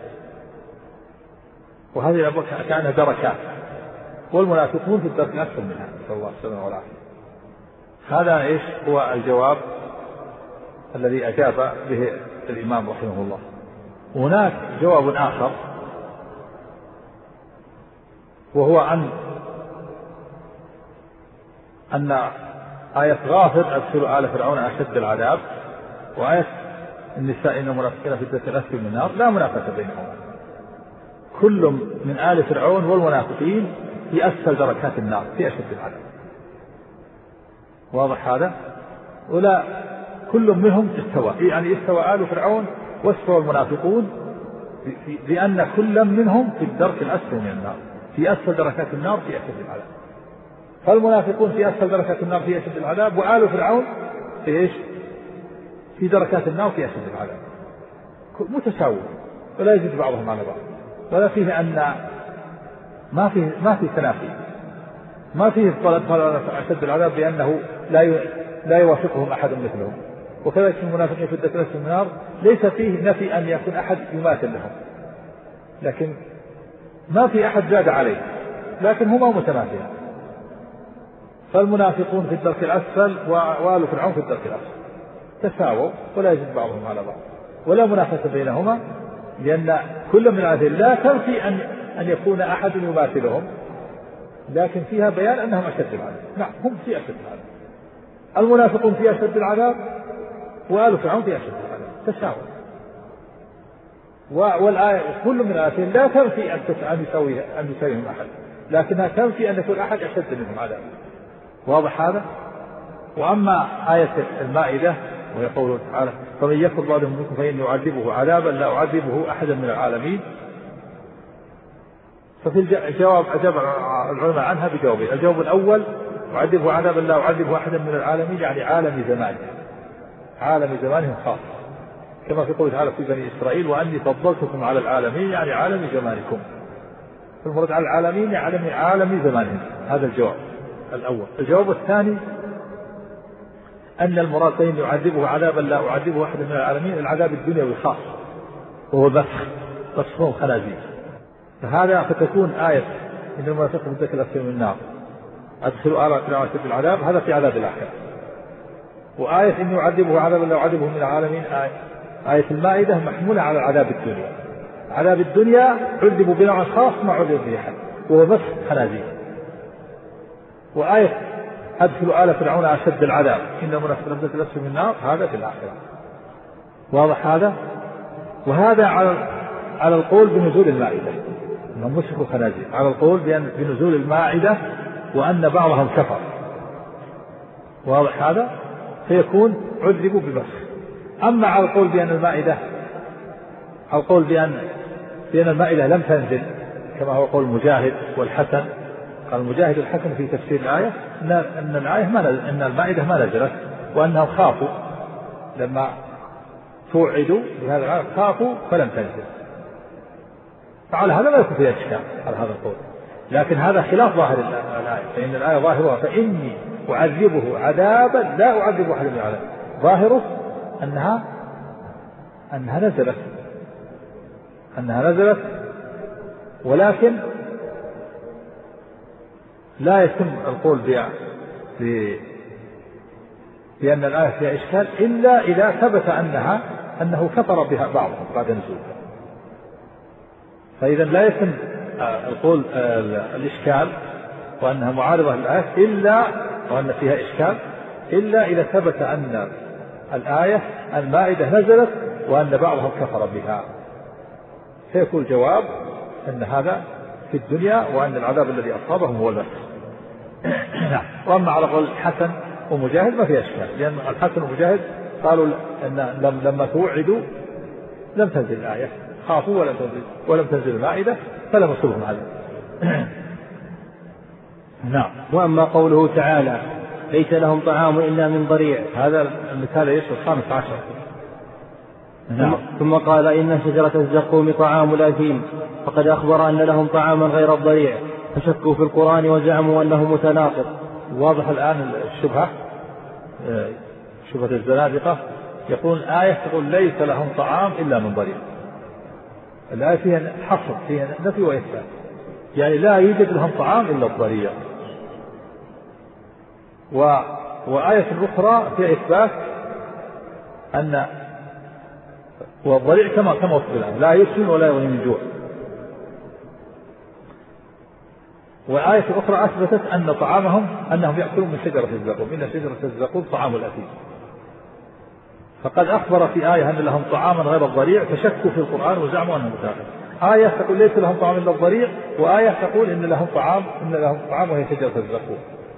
وهذه الأبواب كأنها دركات، والمنافقون في الدرك الأسفل منها نسأل الله السلامة والعافية. هذا إيش هو الجواب الذي أجاب به الإمام رحمه الله. هناك جواب آخر وهو أن أن آية غافر أدخلوا آل فرعون أشد العذاب وآية النساء إن المنافقين في الدرك الأسفل من النار لا منافسة بينهما، كل من آل فرعون والمنافقين في أسفل دركات النار في أشد العذاب. واضح هذا؟ ولا كل منهم استوى، يعني استوى آل فرعون واستوى المنافقون لأن كل منهم في الدرك الأسفل من النار في أسفل دركات النار في أشد العذاب. فالمنافقون في أسفل دركات النار في أشد العذاب وآل فرعون في إيش؟ في دركات النار في أشد العذاب، متساوي ولا يزيد بعضهم على بعض، ولا فيه أن ما فيه ما فيه تنافي، ما فيه طلب أشد العذاب بأنه لا لا يوافقهم أحد مثلهم. وكذلك المنافقين في الدرك الأسفل من النار ليس فيه نفي أن يكون أحد يماثل لهم، لكن ما في أحد زاد عليه، لكن هما متماثلان. فالمنافقون في الدرك الأسفل وآل فرعون في الدرك الأسفل تساووا ولا يزيد بعضهم على بعض، ولا منافسة بينهما، لأن كل من هذه لا تنفي أن أن يكون أحد يماثلهم، لكن فيها بيان أنهم أشد العذاب. نعم هم في أشد العذاب، المنافقون في أشد العذاب وآل فرعون في أشد العذاب تساووا. والآية كل من الآيتين لا تنفي أن يساوي أن يساويهم أحد، لكنها تنفي أن يكون أحد أشد منهم عذابا. واضح هذا؟ وأما آية المائدة وهي قوله تعالى فمن يكفر بعضهم منكم فإني أعذبه عذابا لا أعذبه أحدا من العالمين، ففي الجواب أجاب العلماء عنها بجوابين. الجواب الأول أعذبه عذابا لا أعذبه أحدا من العالمين، يعني عالم زمانه، عالم زمانهم خاص، كما في قوله تعالى في بني إسرائيل وأني فضلتكم على العالمين، يعني عالم زمانكم. فالمراد على العالمين يعني عالم زمانهم. هذا الجواب الأول. الجواب الثاني أن المراد بين يعذبه عذابا لا أعذبه أحدا من العالمين العذاب الدنيوي خاص وهو مسخ مسخهم خنازير. فهذا فتكون آية إن المنافقين في الدرك الأسفل من النار أدخلوا آل فرعون أشد العذاب هذا في عذاب الآخرة، وآية إن يعذبه عذابا لا أعذبه من العالمين آية, آية المائدة محمولة على العذاب الدنيا. عذاب الدنيا عذبوا بنوع خاص ما عذب به أحد وهو مسخ خنازير. وآية أدخلوا آل فرعون أشد العذاب إن المنافقين في الدرك الأسفل من النار هذا في الآخرة. واضح هذا؟ وهذا على على القول بنزول المائدة من مسخ الخنازير، على القول بنزول المائدة وأن بعضهم كفر. واضح هذا؟ فيكون عذبوا بمسخ. أما على القول بأن المائدة على القول بأن بأن المائدة لم تنزل كما هو قول مجاهد والحسن، قال المجاهد الحسن في تفسير الآية إن أن الآية ما نزل، إن المائدة ما نزلت وأنهم خافوا لما توعدوا بهذا الآية خافوا فلم تنزل. فعلى هذا لا يكون فيها إشكال على هذا القول، لكن هذا خلاف ظاهر الآية، فإن الآية ظاهرها فإني أعذبه عذابا لا أعذب أحد من العذاب، ظاهره أنها أنها نزلت أنها نزلت ولكن لا يتم القول بأن الآية فيها إشكال إلا إذا ثبت أنها أنه كفر بها بعضهم بعد نزولها. فإذا لا يتم القول الإشكال وأنها معارضة للآية إلا وأن فيها إشكال إلا إذا ثبت أن الآية المائدة نزلت وأن بعضهم كفر بها، فيكون الجواب أن هذا في الدنيا وأن العذاب الذي أصابهم هو المسخ. وأما على قول الحسن ومجاهد ما فيها إشكال، لأن الحسن ومجاهد قالوا أن لما توعدوا لم تنزل الآية، خافوا ولم تنزل ولم تنزل المائدة فلم يصبهم عذاب. نعم. وأما قوله تعالى ليس لهم طعام إلا من ضريع، هذا المثال يشمل الخامس عشر. نعم. ثم قال إن شجرة الزقوم طعام الأثيم، فقد أخبر أن لهم طعاما غير الضريع، فشكوا في القرآن وزعموا أنه متناقض. واضح الآن الشبهة، شبهة الزنادقة. يقول آية تقول ليس لهم طعام إلا من ضريع، الآية فيها حصر فيها نفي وإثبات، يعني لا يوجد لهم طعام إلا الضريع. و... وآية أخرى فيها إثبات أن والضريع كما كما وصف الآية لا يسمن ولا يغني من جوع. وآية أخرى أثبتت أن طعامهم أنهم يأكلون من شجرة الزقوم، إن شجرة الزقوم طعام الأثيم. فقد أخبر في آية أن لهم طعاما غير الضريع فشكوا في القرآن وزعموا أنه متاخر. آية تقول ليس لهم طعام إلا الضريع، وآية تقول إن لهم طعام إن لهم طعام وهي شجرة الزقوم.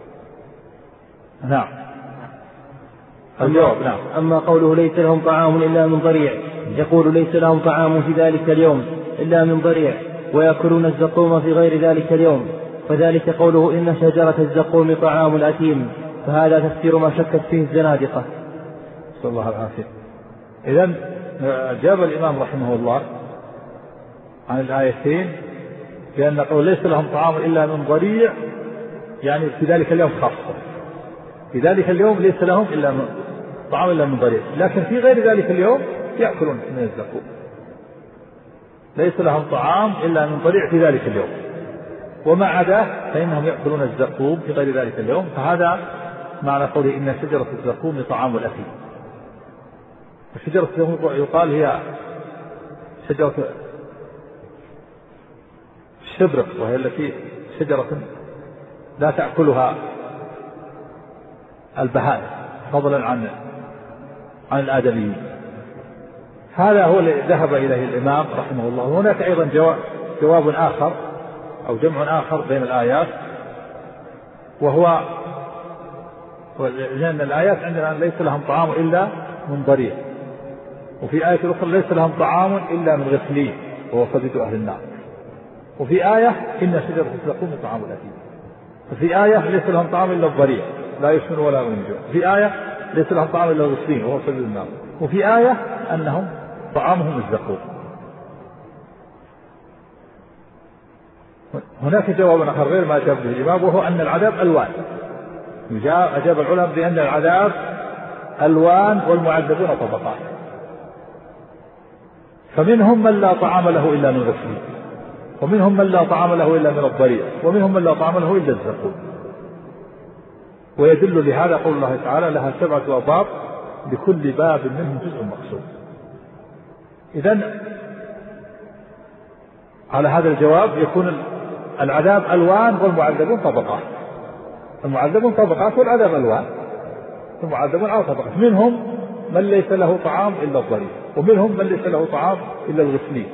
نعم. الجواب نعم. أما قوله ليس لهم طعام إلا من ضريع، يقول ليس لهم طعام في ذلك اليوم إلا من ضريع ويأكلون الزقوم في غير ذلك اليوم، فذلك قوله إن شجرة الزقوم طعام الأثيم، فهذا تفسير ما شكت فيه الزنادقة. صلى الله العافية. إذن جاب الإمام رحمه الله عن الآيتين بأن قول ليس لهم طعام إلا من ضريع يعني في ذلك اليوم خاصة، في ذلك اليوم ليس لهم إلا من طعام إلا من ضريع، لكن في غير ذلك اليوم يأكلون من الزقوم. ليس لهم طعام إلا من ضريع في ذلك اليوم، وما عداه فإنهم يأكلون الزقوم في غير ذلك اليوم. فهذا معنى قوله إن شجرة الزقوم طعام الأثيم. الشجرة الزقوم يقال هي شجرة الشبرق، وهي التي شجرة لا تأكلها البهائم فضلا عن عن الآدميين. هذا هو الذي ذهب إليه الإمام رحمه الله. وهناك أيضا جواب, جواب آخر أو جمع آخر بين الآيات، وهو لأن الآيات عندنا ليس لهم طعام إلا من ضريع، وفي آية أخرى ليس لهم طعام إلا من غسلين وهو صديد أهل النار، وفي آية إن شجرة الزقوم طعام الأثيم، وفي آية ليس لهم طعام إلا الضريع لا يسمن ولا يغني من جوع، في آية ليس لهم طعام إلا الغسلين وهو صديد النار، وفي آية أنهم طعامهم الزقوم. هناك جواب آخر غير ما أجاب به الإمام، وهو أن العذاب ألوان. أجاب العلماء بأن العذاب ألوان والمعذبون طبقات، فمنهم من لا طعام له إلا من غسلين، ومنهم من لا طعام له إلا من الضريع، ومنهم من لا طعام له إلا الزقوم. ويدل لهذا قول الله تعالى لها سبعة أبواب لكل باب منهم جزء مقسوم. إذن على هذا الجواب يكون العذاب ألوان والمعذبون طبقات. المعذبون طبقات والعذاب ألوان، المعذبون على طبقات، منهم من ليس له طعام إلا الضريع، ومنهم من ليس له طعام إلا الغسلين،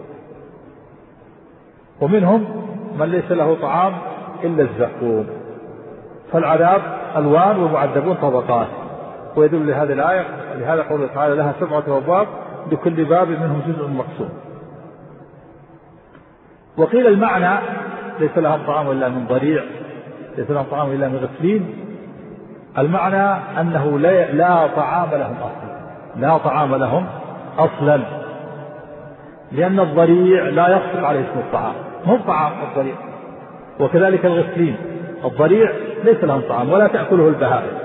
ومنهم من ليس له طعام إلا الزقوم. فالعذاب ألوان والمعذبون طبقات. ويدل لهذه الآية لهذا قوله تعالى لها سبعة أبواب لكل باب منهم جزء مقسوم. وقيل المعنى ليس لهم طعام إلا من ضريع، ليس لهم طعام إلا من غسلين، المعنى أنه لا, لا طعام لهم أصلا، لا طعام لهم أصلا، لأن الضريع لا يصدق عليه اسم الطعام، هم طعام الضريع. وكذلك الغسلين، الضريع ليس لهم طعام ولا تأكله البهائم،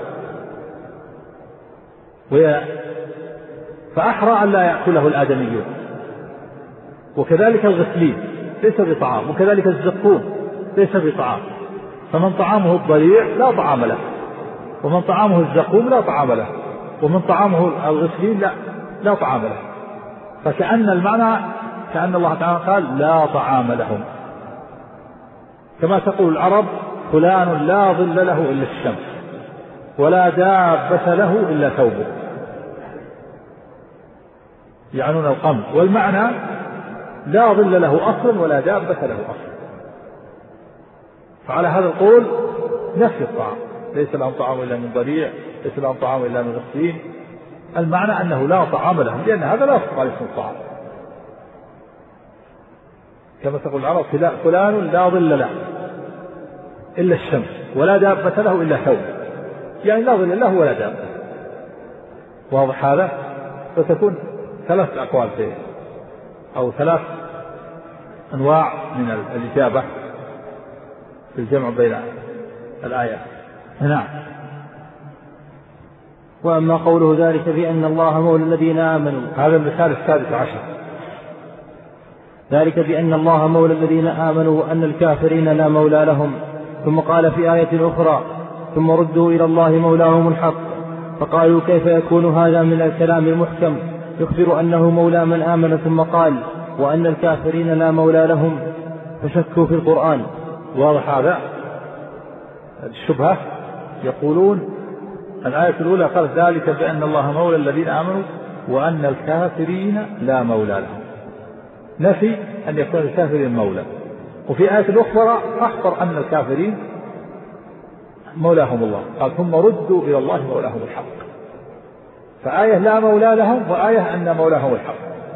فأحرى أن لا يأكله الآدميون. وكذلك الغسلين ليس بطعام، وكذلك الزقوم ليس بطعام، فمن طعامه الضريع لا طعام له، ومن طعامه الزقوم لا طعام له، ومن طعامه الغسلين لا لا طعام له. فكأن المعنى كأن الله تعالى قال لا طعام لهم، كما تقول العرب فلان لا ظل له إلا الشمس ولا دابة له إلا ثوبه، يعنون القمر، والمعنى لا ظل له أصل ولا دابة له أصل. فعلى هذا القول نفي الطعام، ليس لهم طعام إلا من ضريع، ليس لهم طعام إلا من غسلين، المعنى أنه لا طعام لهم، لأن هذا لا يصدق على اسم الطعام. كما تقول العرب فلان لا ظل له إلا الشمس ولا دابة له إلا ثوب، يعني لا ظل له ولا دابة. واضح هذا؟ فتكون ثلاث أقوال فيه أو ثلاث أنواع من الإجابة في الجمع بين الآيات. نعم. وأما قوله ذلك بأن الله مولى الذين آمنوا، هذا المثال السادس عشر، ذلك بأن الله مولى الذين آمنوا وأن الكافرين لا مولى لهم. ثم قال في آية أخرى ثم ردوا إلى الله مولاهم الحق، فقالوا كيف يكون هذا من الكلام المحكم يخبر أنه مولى من آمن ثم قال وأن الكافرين لا مولى لهم، فشكوا في القرآن. واضح هذا الشبهة. يقولون الآية الأولى قالت ذلك بأن الله مولى الذين آمنوا وأن الكافرين لا مولى لهم، نفي أن يكون الكافرين مولى. وفي آية أخرى أخبر أن الكافرين مولاهم الله، قال ثم ردوا إلى الله مولاهم الحق. فآية لا مولى لهم وآية أن مولاهم الحق.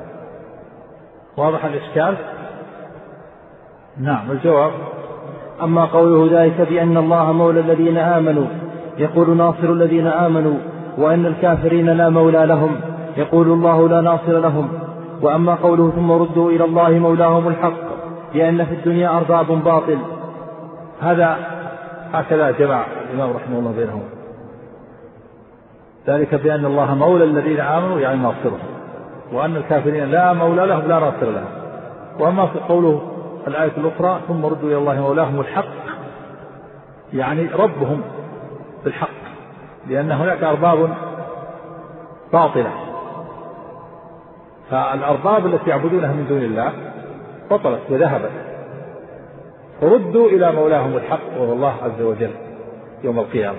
واضح الإشكال؟ نعم. الجواب: أما قوله ذلك بأن الله مولى الذين آمنوا يقول ناصر الذين آمنوا، وأن الكافرين لا مولى لهم يقول الله لا ناصر لهم. وأما قوله ثم ردوا إلى الله مولاهم الحق لأن في الدنيا أرباب باطل، هذا هكذا جمع الإمام رحمه الله بينهم. ذلك بأن الله مولى الذين آمنوا يعني ناصرهم، وأن الكافرين لا مولى لهم لا ناصر لهم. وأما في قوله الآية الأخرى ثم ردوا إلى الله مولاهم الحق يعني ربهم بالحق، لأن هناك أرباب باطلة، فالأرباب التي يعبدونها من دون الله بطلت وذهبت، فردوا إلى مولاهم الحق وهو الله عز وجل يوم القيامة.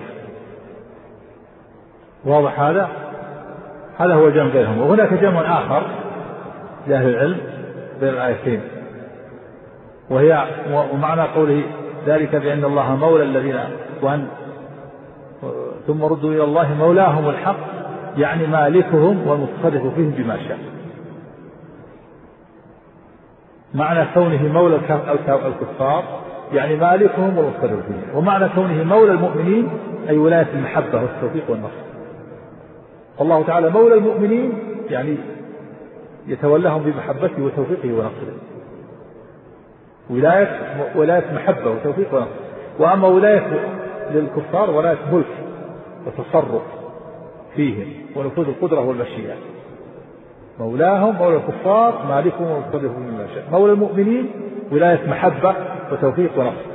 واضح هذا؟ هذا هو جمع بينهم. وهناك جمع آخر لأهل العلم بين الآيتين، وهي ومعنى قوله ذلك بأن الله مولى الذين وأن ثم ردوا إلى الله مولاهم الحق يعني مالكهم والمتصرف فيهم بما شاء. معنى كونه مولى الكفار يعني مالكهم والمتصرف فيهم، ومعنى كونه مولى المؤمنين أي ولاية المحبة والتوفيق والنصر. الله تعالى مولى المؤمنين يعني يتولاهم بمحبته وتوفيقه ونصره، ولاية ولاية محبة وتوفيق ونصر. وأما ولاية للكفار ولاية ملك وتصرف فيهم ونفوذ القدرة والمشيئة. مولاهم مولى الكفار مالكهم ومتصرف بما شاء. مولى المؤمنين ولاية محبة وتوفيق ونصر.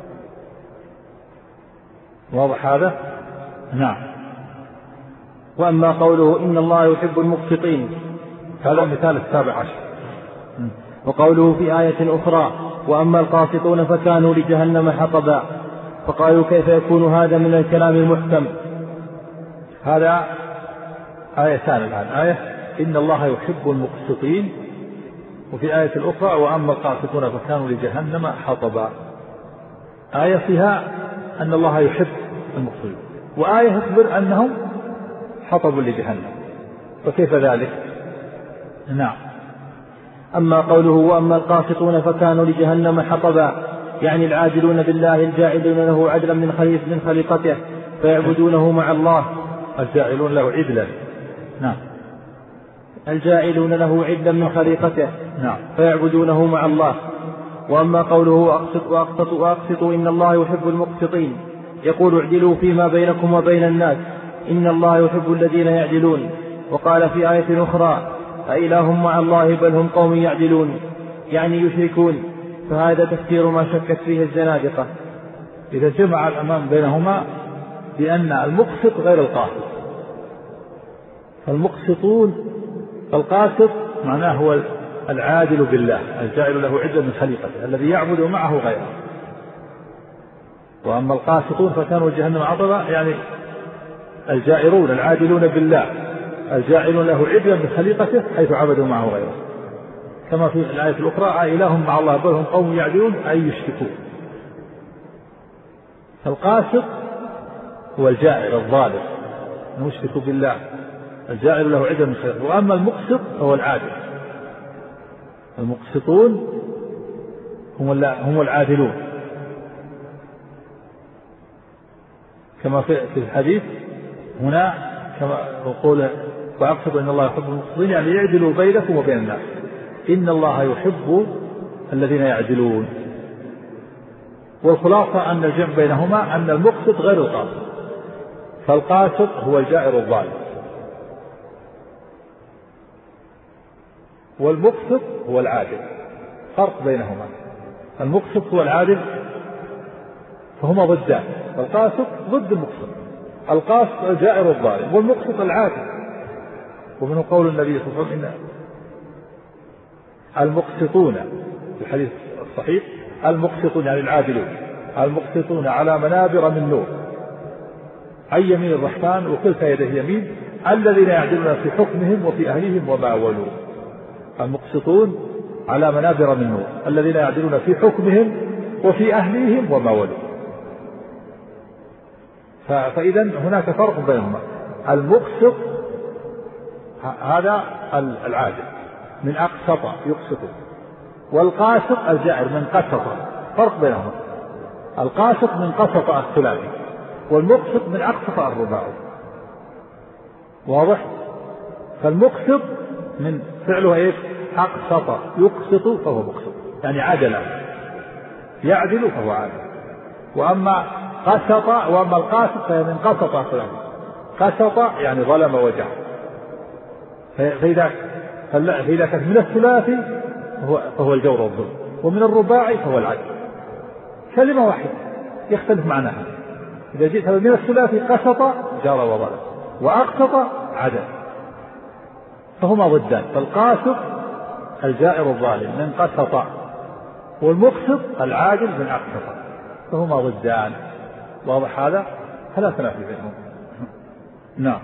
واضح هذا؟ نعم. وأما قوله إن الله يحب المقسطين هذا المثال السابع عشر. وقوله في آية أخرى وأما القاسطون فكانوا لجهنم حطبا، فقالوا كيف يكون هذا من الكلام المحكم. هذا آيتان الآن، آية إن الله يحب المقسطين، وفي آية الأخرى وأما القاسطون فكانوا لجهنم حطبا. آية فيها أن الله يحب المقسطين، وآية تخبر أنهم حطب لجهنم، فكيف ذلك؟ نعم. أما قوله وأما القاسطون فكانوا لجهنم حطبا يعني العادلون بالله الجاعلون له عدلا من خليف من خليقته فيعبدونه مع الله. الجاعلون له عدلا. نعم. الجاعلون له عدلا من خليقته. نعم. فيعبدونه مع الله. وأما قوله أقسط وأقسط وأقسط إن الله يحب المقسطين يقول اعدلوا فيما بينكم وبين الناس إن الله يحب الذين يعدلون. وقال في آية أخرى أإله مع الله بل هم قوم يعدلون يعني يشركون. فهذا تفسير ما شكت فيه الزنادقة. إذا جمع الأمام بينهما بأن المقسط غير القاسط. فالمقسطون القاسط معناه هو العادل بالله الجاعل له عدة من خليقته الذي يعبد معه غيره. وأما القاسطون فكانوا جهنم حطبا يعني الجائرون العادلون بالله الجاعلون له عدة من خليقته حيث عبدوا معه غيره، كما في الآية الأخرى أإله مع الله بل هم قوم يعدلون أي يشركون. فالقاسط هو الجائر الظالم المشرك بالله الجائر له عدة من خليقته. وأما المقسط هو العادل. المقسطون هم هم العادلون، كما في الحديث هنا كما يقول وأقصد أن الله يحب المقسطين يعني يعدلوا بينكم وبين الناس. إن الله يحب الذين يعدلون. والخلاصة أن الجمع بينهما أن المقسط غير القاسط، فالقاسط هو الجائر الظالم والمقسط هو العادل. فرق بينهما، المقسط هو العادل فهما ضدان، القاسط ضد المقسط القاسط الجائر الظالم، والمقسط العادل. ومنه قول النبي صلى الله عليه وسلم المقسطون في الحديث الصحيح، المقسطون يعني العادلون، المقسطون على منابر من نور عن يمين الرحمن وكلتا يده يمين، الذين يعدلون في حكمهم وفي أهلهم وما ولوا. المقسطون على منابر من نور الذين يعدلون في حكمهم وفي أهلهم وما ولوا. فإذا هناك فرق بينهما. المقسط هذا العادل من أقسط يقسط، والقاسط الجائر من قسط. فرق بينهما، القاسط من قسط الثلاثي، والمقسط من أقسط الرباعي. واضح؟ فالمقسط من فعله ايش؟ أقسط يقسط فهو مقسط، يعني عدل، يعدل فهو عادل. وأما قسط وأما القاسط فهي من قسط الثلاثي. قسط يعني ظلم وجعل. فإذا فإذا كان من الثلاثي فهو الجور والظلم، ومن الرباعي فهو العدل. كلمة واحدة يختلف معناها. إذا جئت من الثلاثي قسط جار وظلم، وأقسط عدل، فهما ضدان. فالقاسط الجائر الظالم من قسط، والمقسط العادل من أقسط، فهما ضدان. واضح هذا؟ فلا تنافي بينهم. نعم،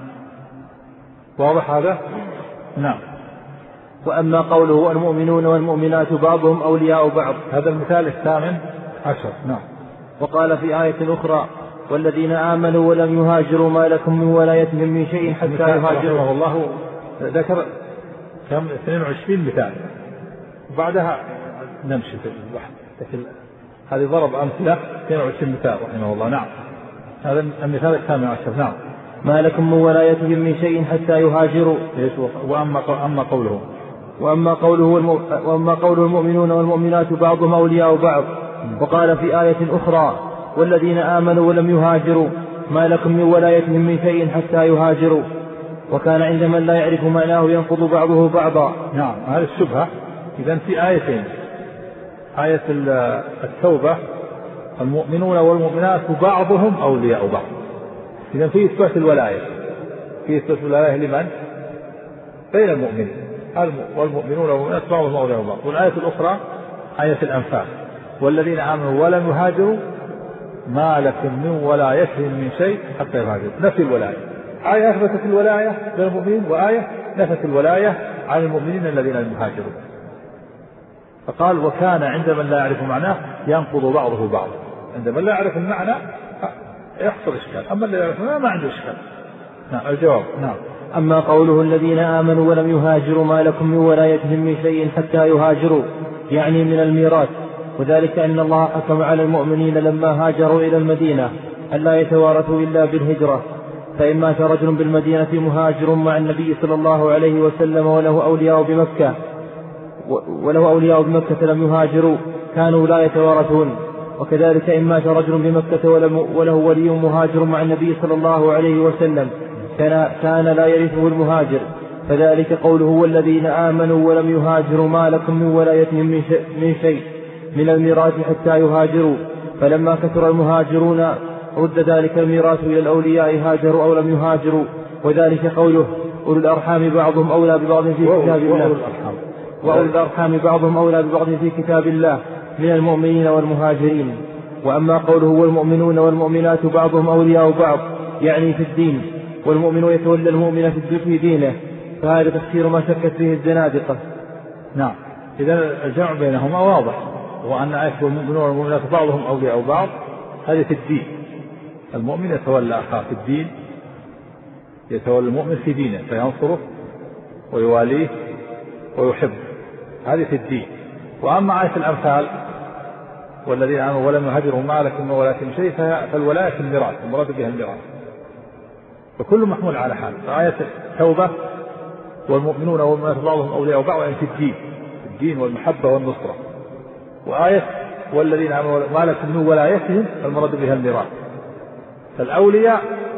واضح هذا؟ نعم. وأما قوله المؤمنون والمؤمنات بعضهم أولياء بعض، هذا المثال الثامن عشر. نعم. وقال في آية أخرى والذين آمنوا ولم يهاجروا ما لكم من ولايتهم من شيء حتى يهاجروا. الله ذكر كم اثنين وعشرين مثال، وبعدها نمشي في البحث، لكن هذه ضرب أمثلة اثنين وعشرين مثال رحمه الله. نعم، هذا المثال الثامن عشر. نعم. ما لكم من ولايتهم من شيء حتى يهاجروا. وأما أما قوله وأما قوله وأما قوله المؤمنون والمؤمنات بعضهم أولياء بعض. وقال في آية أخرى والذين آمنوا ولم يهاجروا ما لكم من ولايتهم من شيء حتى يهاجروا. وكان عند من لا يعرف معناه ينقض بعضه بعضا. نعم، هذه الشبهة. إذن في آيتين، آية التوبة المؤمنون والمؤمنات بعضهم أولياء بعض. إذن في إثبات الولاية، في إثبات الولاية لمن؟ بين المؤمنين، والمؤمنون والمؤمنات بعضهم أولياء بعض. والآية الأخرى آية الأنفال والذين آمنوا ولم يهاجروا ما لكم من ولايتهم من شيء حتى يهاجروا. نفي الولاية، آية أثبتت الولاية للمؤمنين، وآية نفت الولاية عن المؤمنين الذين لم يهاجروا. فقال وكان عند من لا يعرف معناه ينقض بعضه بعضا. عند من لا يعرف المعنى يحصل إشكال، أما الذي يعرف المعنى ما عنده إشكال. نعم. الجواب نعم. أما قوله الذين آمنوا ولم يهاجروا ما لكم من ولايتهم من شيء حتى يهاجروا، يعني من الميراث. وذلك أن الله حكم على المؤمنين لما هاجروا إلى المدينة ألا يتوارثوا إلا بالهجرة. فإن مات رجل بالمدينة مهاجر مع النبي صلى الله عليه وسلم وله أولياء بمكة وله أولياء بمكة لم يهاجروا كانوا لا يتوارثون. وكذلك إن مات رجل بمكة وله ولي مهاجر مع النبي صلى الله عليه وسلم كان لا يرثه المهاجر. فذلك قوله والذين آمنوا ولم يهاجروا ما لكم من ولايتهم من شيء من الميراث حتى يهاجروا. فلما كثر المهاجرون رد ذلك الميراث إلى الأولياء هاجروا أو لم يهاجروا. وذلك قوله أولو الأرحام بعضهم أولى ببعض في كتاب الله وأولو الأرحام بعضهم أولى ببعض في كتاب الله من المؤمنين والمهاجرين. وأما قوله والمؤمنون والمؤمنات بعضهم أولياء بعض يعني في الدين، والمؤمن يتولى المؤمن في دينه، فهذا تفسير ما شكت فيه الزنادقة. نعم. إذا الجمع بينهما واضح، وأن آية والمؤمنون والمؤمنات بعضهم أولياء بعض هذه في الدين. المؤمن يتولى أخاه في الدين، يتولى المؤمن في دينه فينصره ويواليه ويحبه، هذه في الدين. وأما آية الأنفال والذين آمنوا ولم يهاجروا ما لكم من ولايتهم شيء فالولاية في الميراث، المراد بها الميراث، فكل محمول على حال. آية التوبة والمؤمنون والمؤمنات بعضهم أولياء بعض يعني في الدين، في الدين والمحبة والنصرة. وآية والذين آمنوا ما لكم من ولايتهم المراد بها الميراث، فالأولياء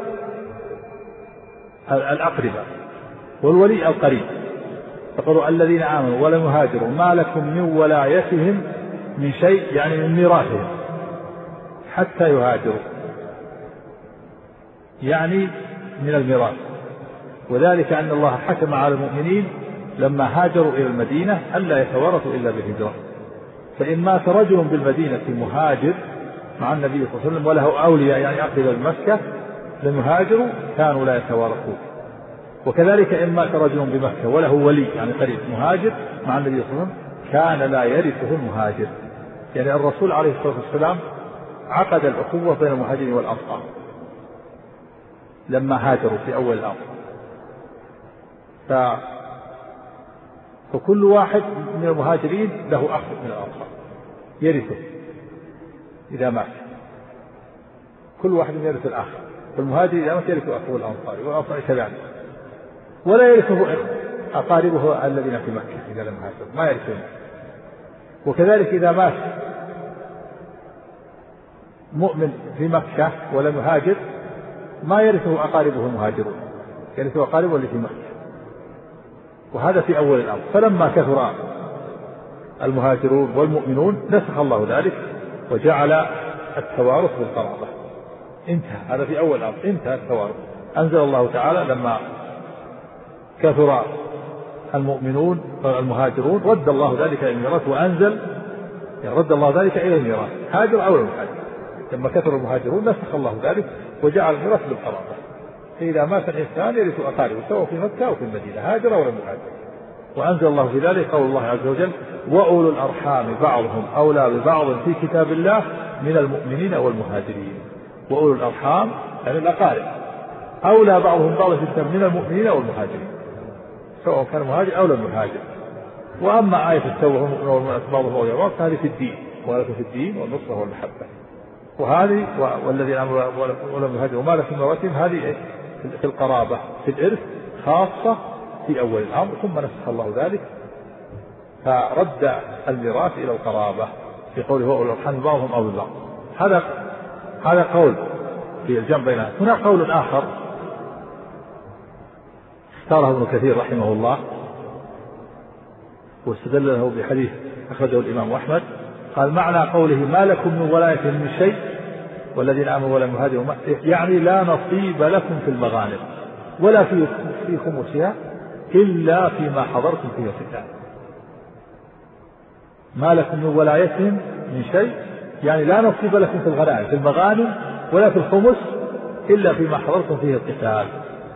الأقرباء والولي القريب. فقالوا الذين آمنوا ولم يهاجروا ما لكم من ولايتهم من شيء يعني من ميراثهم حتى يهاجروا. يعني من الميراث، وذلك أن الله حكم على المؤمنين لما هاجروا إلى المدينة ألا يتورثوا إلا بالهجرة، فإن مات رجل بالمدينة مهاجر مع النبي صلى الله عليه وسلم وله أولياء يعني أقرب مكة لم يهاجروا كانوا لا يتوارثون. وكذلك إن مات رجل بمكة وله ولي يعني قريب مهاجر مع النبي صلى الله عليه وسلم كان لا يرثه المهاجر. يعني الرسول عليه الصلاة والسلام عقد الأخوة بين المهاجرين والأنصار لما هاجروا في أول الأمر، ف... فكل واحد من المهاجرين له أخ من الأنصار يرثه إذا مات، كل واحد يرث الآخر، فالمهاجر إذا مات يرث أخوه الأنصاري والأنصاري كذلك، ولا يرثه أقاربه الذين في مكة إذا لم هاجروا ما يرثون. وكذلك إذا مات مؤمن في مكة ولم يهاجر ما يرثه أقاربه المهاجرون، يرثه أقاربه اللي في مكة. وهذا في أول الأمر، فلما كثر المهاجرون والمؤمنون نسخ الله ذلك وجعل التوارث بالقرابة، انتهى. هذا في أول الأمر انتهى التوارث. أنزل الله تعالى لما كثر المؤمنون والمهاجرون رد الله ذلك إلى الميراث، وأنزل يعني رد الله ذلك إلى الميراث هاجر أو لم يهاجر. لما كثر المهاجرون نسخ الله ذلك وجعل الميراث بالقرابة، فإذا مات الإنسان يرث أقاربه سواء في مكة أو في المدينة هاجر أو لم يهاجر. وأنزل الله في ذلك قول الله عز وجل وأولو الأرحام بعضهم أولى ببعض في كتاب الله من المؤمنين والمهاجرين. وأولو الأرحام يعني الأقارب أولى بعضهم بعض في كتاب من المؤمنين والمهاجرين سواء كان مهاجر أو لم يهاجر. وأما آية التوبة والمؤمنات بعضهم أولى بعض فهذه في الدين، ولكن في الدين والنصرة والمحبة. وهذه والذين آمنوا ولم يهاجروا ما لكم من ورثهم هذه في القرابة في الإرث خاصة في أول الأمر، ثم نسخ الله ذلك فرد الميراث إلى القرابة في قوله وأولو الأرحام بعضهم أولى ببعض. هذا هذا قول في الجمع بينها. هنا قول آخر اختاره ابن كثير رحمه الله واستدل له بحديث أخرجه الإمام أحمد، قال معنى قوله ما لكم من ولاية من شيء والذين آمنوا ولم يهاجروا يعني لا نصيب لكم في المغانم ولا في في خمسها إلا فيما حضرتم فيه القتال. ما لكم من ولايتهم من شيء يعني لا نصيب لكم في الغنائم في المغانم ولا في الخمس إلا فيما حضرتم فيه القتال.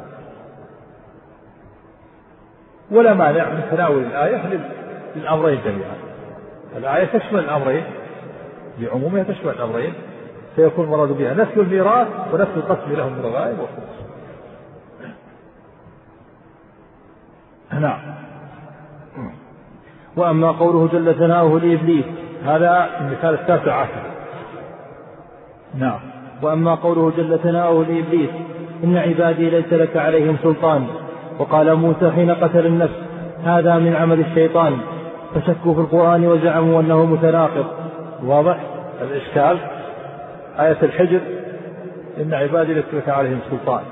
ولا مانع من تناول الآية للأمرين جميعا. الآية تشمل الأمرين بعمومها تشمل الأمرين، سيكون مراد بها نفي الميراث ونفي القسم لهم من الغائب والخمس. نعم. وأما قوله جل ثناؤه لإبليس هذا المثال التاسع عشر. نعم. وأما قوله جل ثناؤه لإبليس إن عبادي ليس لك عليهم سلطان، وقال موسى حين قتل النفس هذا من عمل الشيطان، فشكوا في القرآن وزعموا أنه متناقض. واضح الإشكال. آية الحجر إن عبادي ليس لك عليهم سلطان،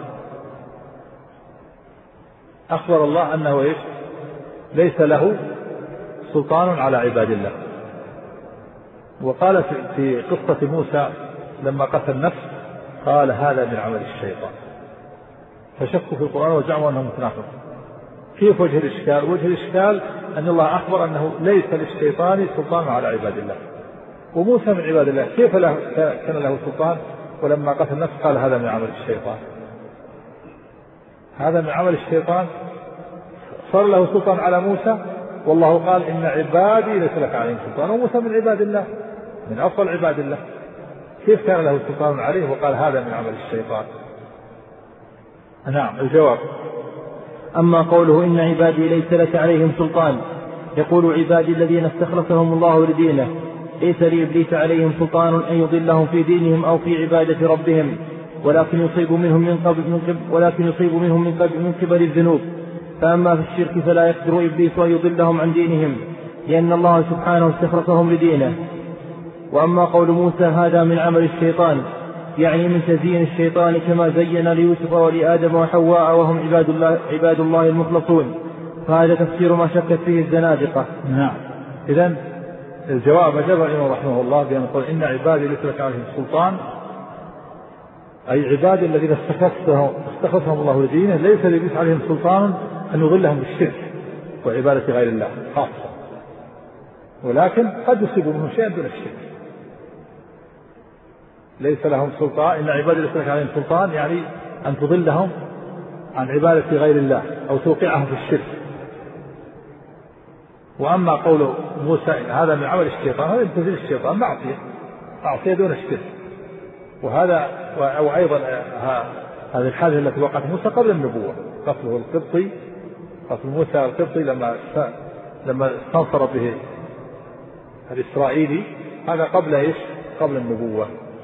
أخبر الله أنه إيش ليس له سلطان على عباد الله. وقال في قصة موسى لما قتل النفس قال هذا من عمل الشيطان، فشكوا في القرآن وزعموا أنه متناقض. كيف وجه الإشكال؟ وجه الإشكال أن الله أخبر أنه ليس للشيطان سلطان على عباد الله، وموسى من عباد الله كيف له كان له سلطان ولما قتل النفس قال هذا من عمل الشيطان؟ هذا من عمل الشيطان. صار له سلطان على موسى والله قال إن عبادي ليس لك عليهم سلطان، وموسى من عباد الله من أفضل عباد الله، كيف كان له سلطان عليه وقال هذا من عمل الشيطان؟ نعم. الجواب أما قوله إن عبادي ليس لك عليهم سلطان يقول عبادي الذين استخلصهم الله لدينه ليس لإبليس عليهم سلطان أن يضلهم في دينهم أو في عبادة ربهم، ولكن يصيب منهم من قبل من قبل ولكن يصيب منهم من قبل من قبل الذنوب. فأما في الشرك فلا يقدر إبليس أن يضلهم عن دينهم لأن الله سبحانه استخلصهم لدينه. وأما قول موسى هذا من عمل الشيطان يعني من تزيين الشيطان كما زين ليوسف ولآدم وحواء وهم عباد الله, عباد الله المخلصون، فهذا تفسير ما شكت فيه الزنادقة. نعم. إذن الجواب أجاب الإمام رحمه الله بأن يقول إن عبادي ليس لك عليهم سلطان أي عباد الذين استخلفهم استخلفهم الله لدينه ليس ليس عليهم سلطان أن يضلهم بالشرك وعبادة غير الله خاصة، ولكن قد يصيبوا منهم شيئا دون الشرك. ليس لهم سلطان، إن عباد ليس عليهم سلطان يعني أن تضلهم عن عبادة غير الله أو توقعهم في الشرك. وأما قول موسى هذا من عمل الشيطان، هذا ينتزل الشيطان معصية معصية دون الشرك. وهذا أو أيضا هذه الحادثة التي وقعت موسى قبل النبوة، قتله القبطي، قتل موسى القبطي لما لما استنصر به الإسرائيلي، هذا قبل إيش؟ قبل النبوة.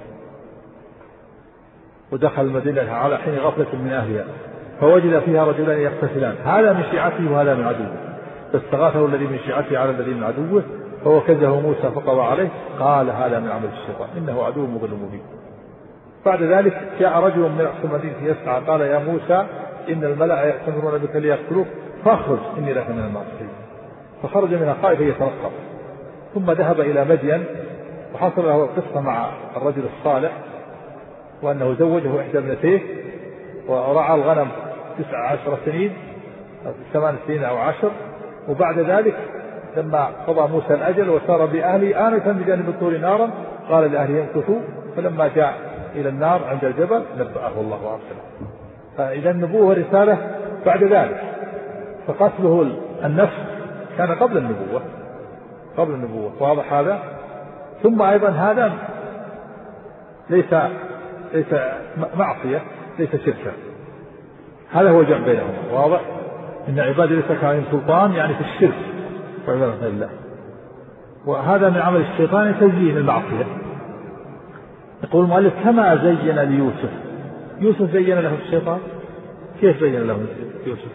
ودخل المدينة على حين غفلة من أهلها فوجد فيها رجلان يقتتلان، هذا من شيعته وهذا من عدوه، فاستغاثه الذي من شيعته على الذي من عدوه فوكزه موسى فقضى عليه، قال هذا من عمل الشيطان إنه عدو مضل مبين. بعد ذلك جاء رجل من أقصى المدينة يسعى قال يا موسى إن الملأ يأتمرون بك ليقتلوك فاخرج إني لك من الناصحين. فخرج منها خائفا يترقب، ثم ذهب إلى مدين وحصل له القصة مع الرجل الصالح، وأنه زوجه إحدى ابنتيه ورعى الغنم تسع عشر سنين ثمان سنين أو عشر. وبعد ذلك لما قضى موسى الأجل وسار بأهله آنفا بجانب الطور نارا قال لأهله يمكثوا، فلما جاء إلى النار عند الجبل نبأه الله وأرسله. فإذا النبوة والرسالة بعد ذلك، فقتله النفس كان قبل النبوة قبل النبوة واضح هذا. ثم أيضا هذا ليس ليس معصية ليس شركا، هذا هو جمع بينهم واضح. إن عبادي ليس عليهم سلطان يعني في الشرك وعبادة الله، وهذا من عمل الشيطان تزيين المعصية. يقول المؤلف كما زين ليوسف، يوسف زين له الشيطان، كيف زين له يوسف؟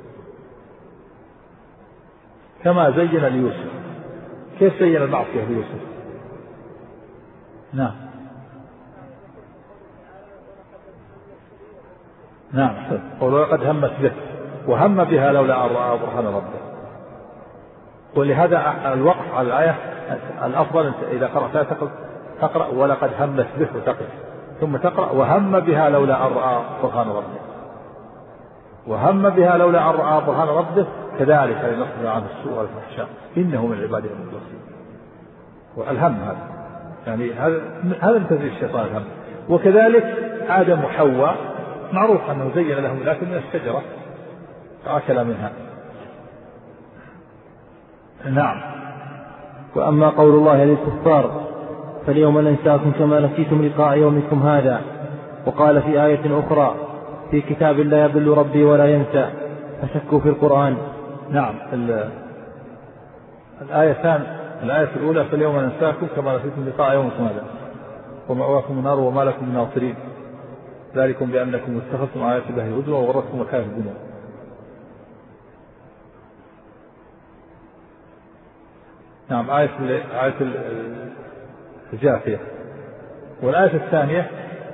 كما زين ليوسف، كيف زين المعصية ليوسف؟ نعم نعم قولوا لقد همت به وهم بها لولا أن رأى برهان ربه. ولهذا الوقف على الآية الأفضل إذا قرأت تقرأ ولقد همت به وتقف، ثم تقرأ وهم بها لولا أن رأى برهان ربه. وهم بها لولا أن رأى برهان ربه كذلك لنصرف عنه السوء والفحشاء إنه من عباده المخلصين. والهم هذا يعني هذا هذا من تزيين الشيطان الهم. وكذلك آدم وحواء معروف أنه زين لهم الأكل من الشجرة فأكل منها. نعم. وأما قول الله للكفار فاليوم ننساكم كما نسيتم لقاء يومكم هذا، وقال في آية أخرى في كتاب لا يضل ربي ولا ينسى، فشكوا في القرآن. نعم. الآيتان، الآية الأولى فاليوم ننساكم كما نسيتم لقاء يومكم هذا ومأواكم النار وما لكم من ناصرين ذلكم بأنكم اتخذتم آيات الله هزوا وغرتكم مكان الدنيا. نعم. آية آية الجاثية. والآية الثانية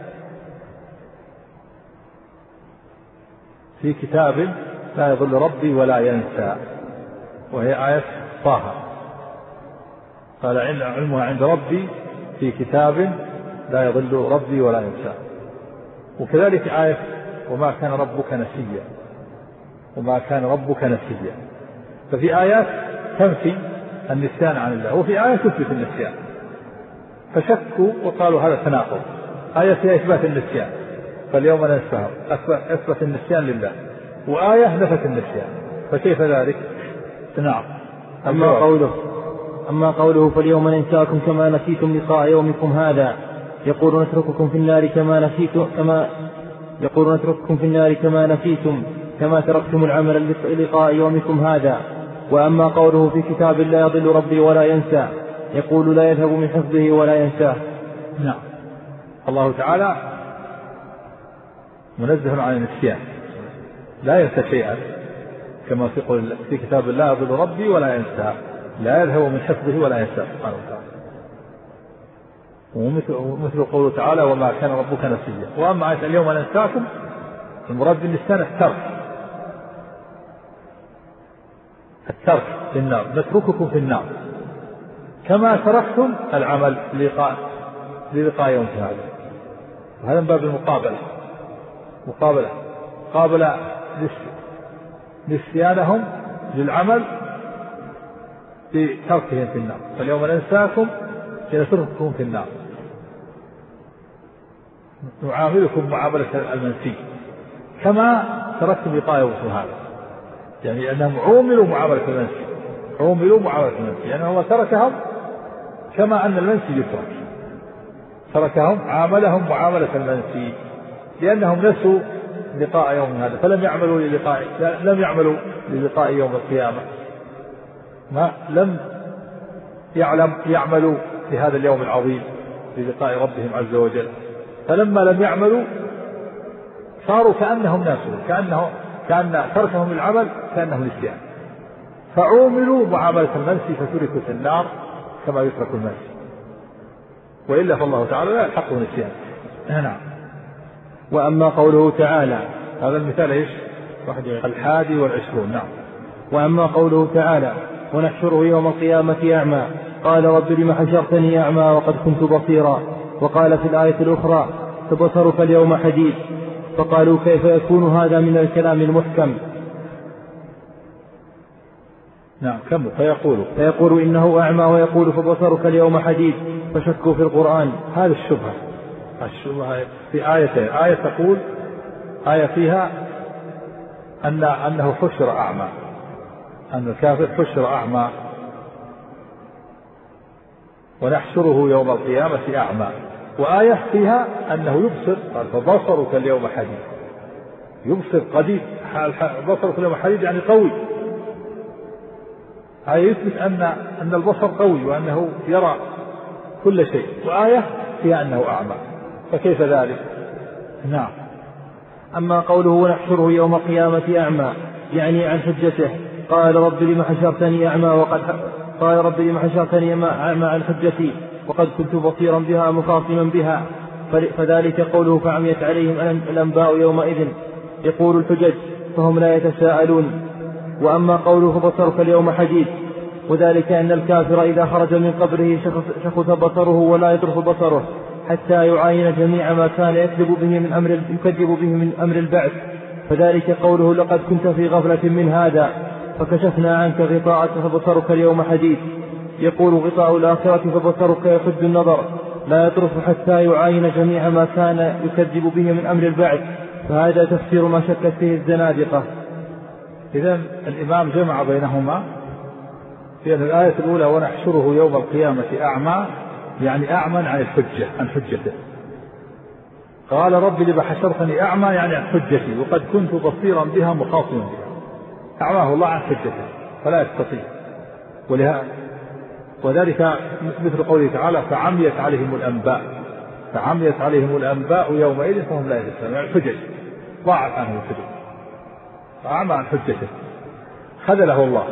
في كتاب لا يضل ربي ولا ينسى، وهي آية طه قال علمها عند ربي في كتاب لا يضل ربي ولا ينسى. وكذلك آية وما كان ربك نسيا، وما كان ربك نسيا. ففي آيات تنفي النسيان عن الله، وفي آية تثبت النسيان، فشكوا وقالوا هذا تناقض. آية فيها إثبات النسيان فاليوم ننساهم، أثبت النسيان لله، وآية نفت النسيان، فكيف ذلك؟ نعم. أما قوله أما قوله فاليوم ننساكم كما نسيتم لقاء يومكم هذا، يقول نترككم في النار كما نسيتم كما يقول نترككم في النار كما نسيتم كما تركتم العمل لقاء يومكم هذا. وأما قوله في كتاب لا يضل ربي ولا ينسى، يقول لا يذهب من حفظه ولا ينساه. نعم. الله تعالى منزه عن النسيان، لا ينسى شيئا، كما في قول في كتاب لا يضل ربي ولا ينسى، لا يذهب من حفظه ولا ينساه سبحانه وتعالى. ومثل قوله تعالى وما كان ربك نسيا. وأما آية اليوم ننساكم المراد بالنسيان الترك، الترك في النار، نترككم في النار كما تركتم العمل للقاء للقاء يوم هذا. وهذا من باب المقابلة، مقابلة قابل نسيانهم للعمل بتركهم في النار، فاليوم ننساكم لنترككم في النار، نعاملكم معاملة المنسي كما تركتم لقاء يوم هذا، يعني أنهم عوملوا معاملة المنسي، عوملوا معاملة المنسي، يعني الله تركهم كما أن المنسي يترك، تركهم عاملهم معاملة المنسي لأنهم نسوا لقاء يوم هذا، فلم يعملوا للقاء لم يعملوا للقاء يوم القيامة، ما لم يعلم يعملوا لهذا اليوم العظيم للقاء ربهم عز وجل، فلما لم يعملوا صاروا كأنهم ناسوا، كأنه كأن تركهم العمل كأنهم نسيان، فعوملوا معاملة المنسي فتركوا في النار كما يترك المنسي، وإلا فالله تعالى لا يلحقه نسيان. نعم. وأما قوله تعالى، هذا المثال ايش؟ الحادي والعشرون. نعم. وأما قوله تعالى ونحشره يوم القيامة أعمى، قال رب لم حشرتني أعمى وقد كنت بصيرا، وقال في الآية الأخرى فبصرك اليوم حديد، فقالوا كيف يكون هذا من الكلام المحكم؟ نعم. كم فيقول فيقول إنه أعمى ويقول فبصرك اليوم حديد، فشكوا في القرآن. هذه الشبهة، الشبهة في آيتين، آية تقول آية فيها أن أنه حشر أعمى، أن الكافر حشر أعمى ونحشره يوم القيامة أعمى، وآية فيها أنه يبصر، قال فبصرك اليوم حديد، يبصر قديد، بصرك اليوم حديد يعني قوي، آية يثبت أن أن البصر قوي وأنه يرى كل شيء، وآية فيها أنه أعمى، فكيف ذلك؟ نعم. أما قوله ونحشره يوم القيامة أعمى يعني عن حجته، قال رب لم حشرتني أعمى وقد قال رب لم حشرتني أعمى عن حجتي وقد كنت بصيرا بها مخاصما بها، فذلك قوله فعميت عليهم الأنباء يومئذ، يقول الحجج فهم لا يتساءلون. وأما قوله فبصرك اليوم حديد، وذلك أن الكافر إذا خرج من قبره شخص بصره ولا يطرف بصره حتى يعاين جميع ما كان يكذب به من أمر يكذب به من أمر البعث، فذلك قوله لقد كنت في غفلة من هذا فكشفنا عنك غطاءك فبصرك اليوم حديد، يقول غطاء الآخرة فبصرك يحد النظر لا يطرف حتى يعاين جميع ما كان يكذب به من أمر البعث، فهذا تفسير ما شكت فيه الزنادقة. إذن الإمام جمع بينهما في أن الآية الأولى ونحشره يوم القيامة أعمى يعني أعمى عن الحجة، عن حجته، قال رب لما حشرتني أعمى يعني عن حجتي وقد كنت بصيرا بها مخاصما بها، أعماه الله عن حجته فلا يستطيع، ولها وذلك مثل قوله تعالى فعميت عليهم الأنباء، فعميت عليهم الأنباء يومئذ فهم لا يتساءلون، يعني الحجج ضاعت عنه الحجج، فأعمى عن حجته خذله الله،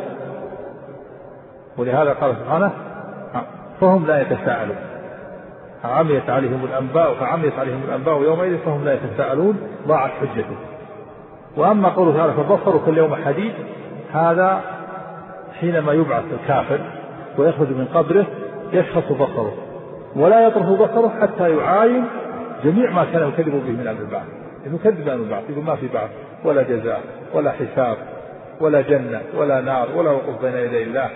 ولهذا قال سبحانه فهم لا يتساءلون، عميت عليهم الأنباء فعميت عليهم الأنباء يومئذ فهم لا يتساءلون، ضاعت حجته. وأما قوله تعالى فبصرك اليوم حديد، هذا حينما يبعث الكافر ويخرج من قبره يشخص بصره ولا يطرف بصره حتى يعاين جميع ما كان يكذب به من أمر البعث، يكذب بأمر البعث، يقول ما في بعث ولا جزاء ولا حساب ولا جنة ولا نار ولا وقوف بين يدي الله.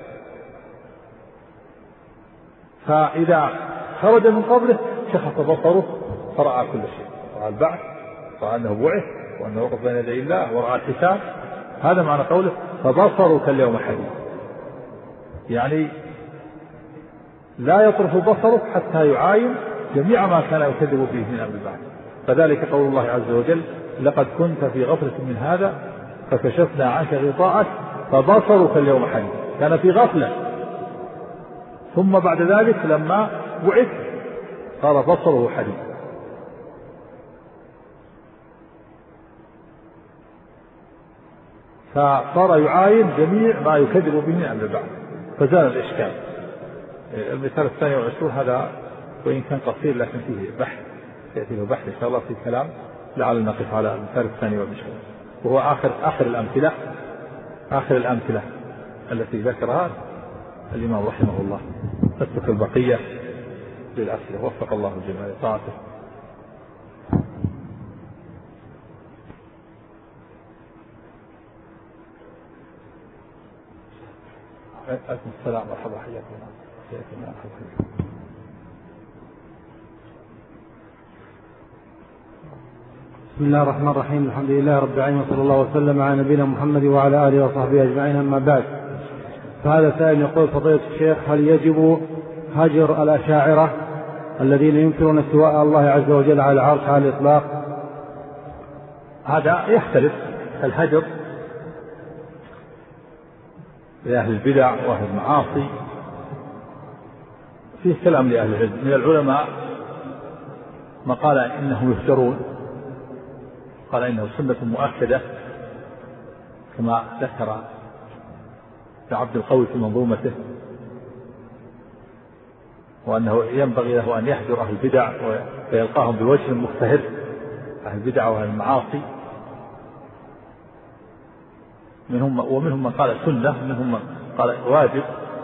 فإذا خرج من قبره شخص بصره فرأى كل شيء، رأى البعث، رأى أنه بعث وأنه وقف بين يدي الله ورأى الحساب. هذا معنى قوله فبصرك اليوم حديد، يعني لا يطرف بصره حتى يعاين جميع ما كان يكذب به من أمر البعث، فذلك قول الله عز وجل لقد كنت في غفلة من هذا فكشفنا عنك غطاءك فبصرك اليوم حديد، كان في غفلة، ثم بعد ذلك لما بعث قال بصره حديد. فصار يعاين جميع ما يكذب به من أمر البعث فزال الإشكال. المثال الثاني والعشرون هذا وإن كان قصير لكن فيه بحث، يأتي له بحث إن شاء الله في الكلام، لعل نقف على المثال الثاني والعشرون وهو آخر آخر الأمثلة آخر الأمثلة التي ذكرها الإمام رحمه الله. نترك البقية للأسئلة، وفق الله الجميع لطاعته. عليكم السلام ورحمة الله حياكم. بسم الله الرحمن الرحيم. الحمد لله رب العالمين، وصلى الله وسلم على نبينا محمد وعلى آله وصحبه أجمعين، أما بعد. فهذا سائل يقول: فضيلة الشيخ، هل يجب هجر الأشاعرة الذين ينكرون استواء الله عز وجل على العرش على الإطلاق؟ هذا يختلف الهجر لأهل البدع وأهل المعاصي، فيه كلام لأهل العلم من العلماء ما قال إنهم يهجرون، قال إنه سنة مؤكدة كما ذكر عبد القوي في منظومته، وأنه ينبغي له أن يهجر أهل البدع ويلقاهم بوجه مختهر، أهل البدع وأهل المعاصي. منهم ومنهم من قال سنة، منهم من قال واجب،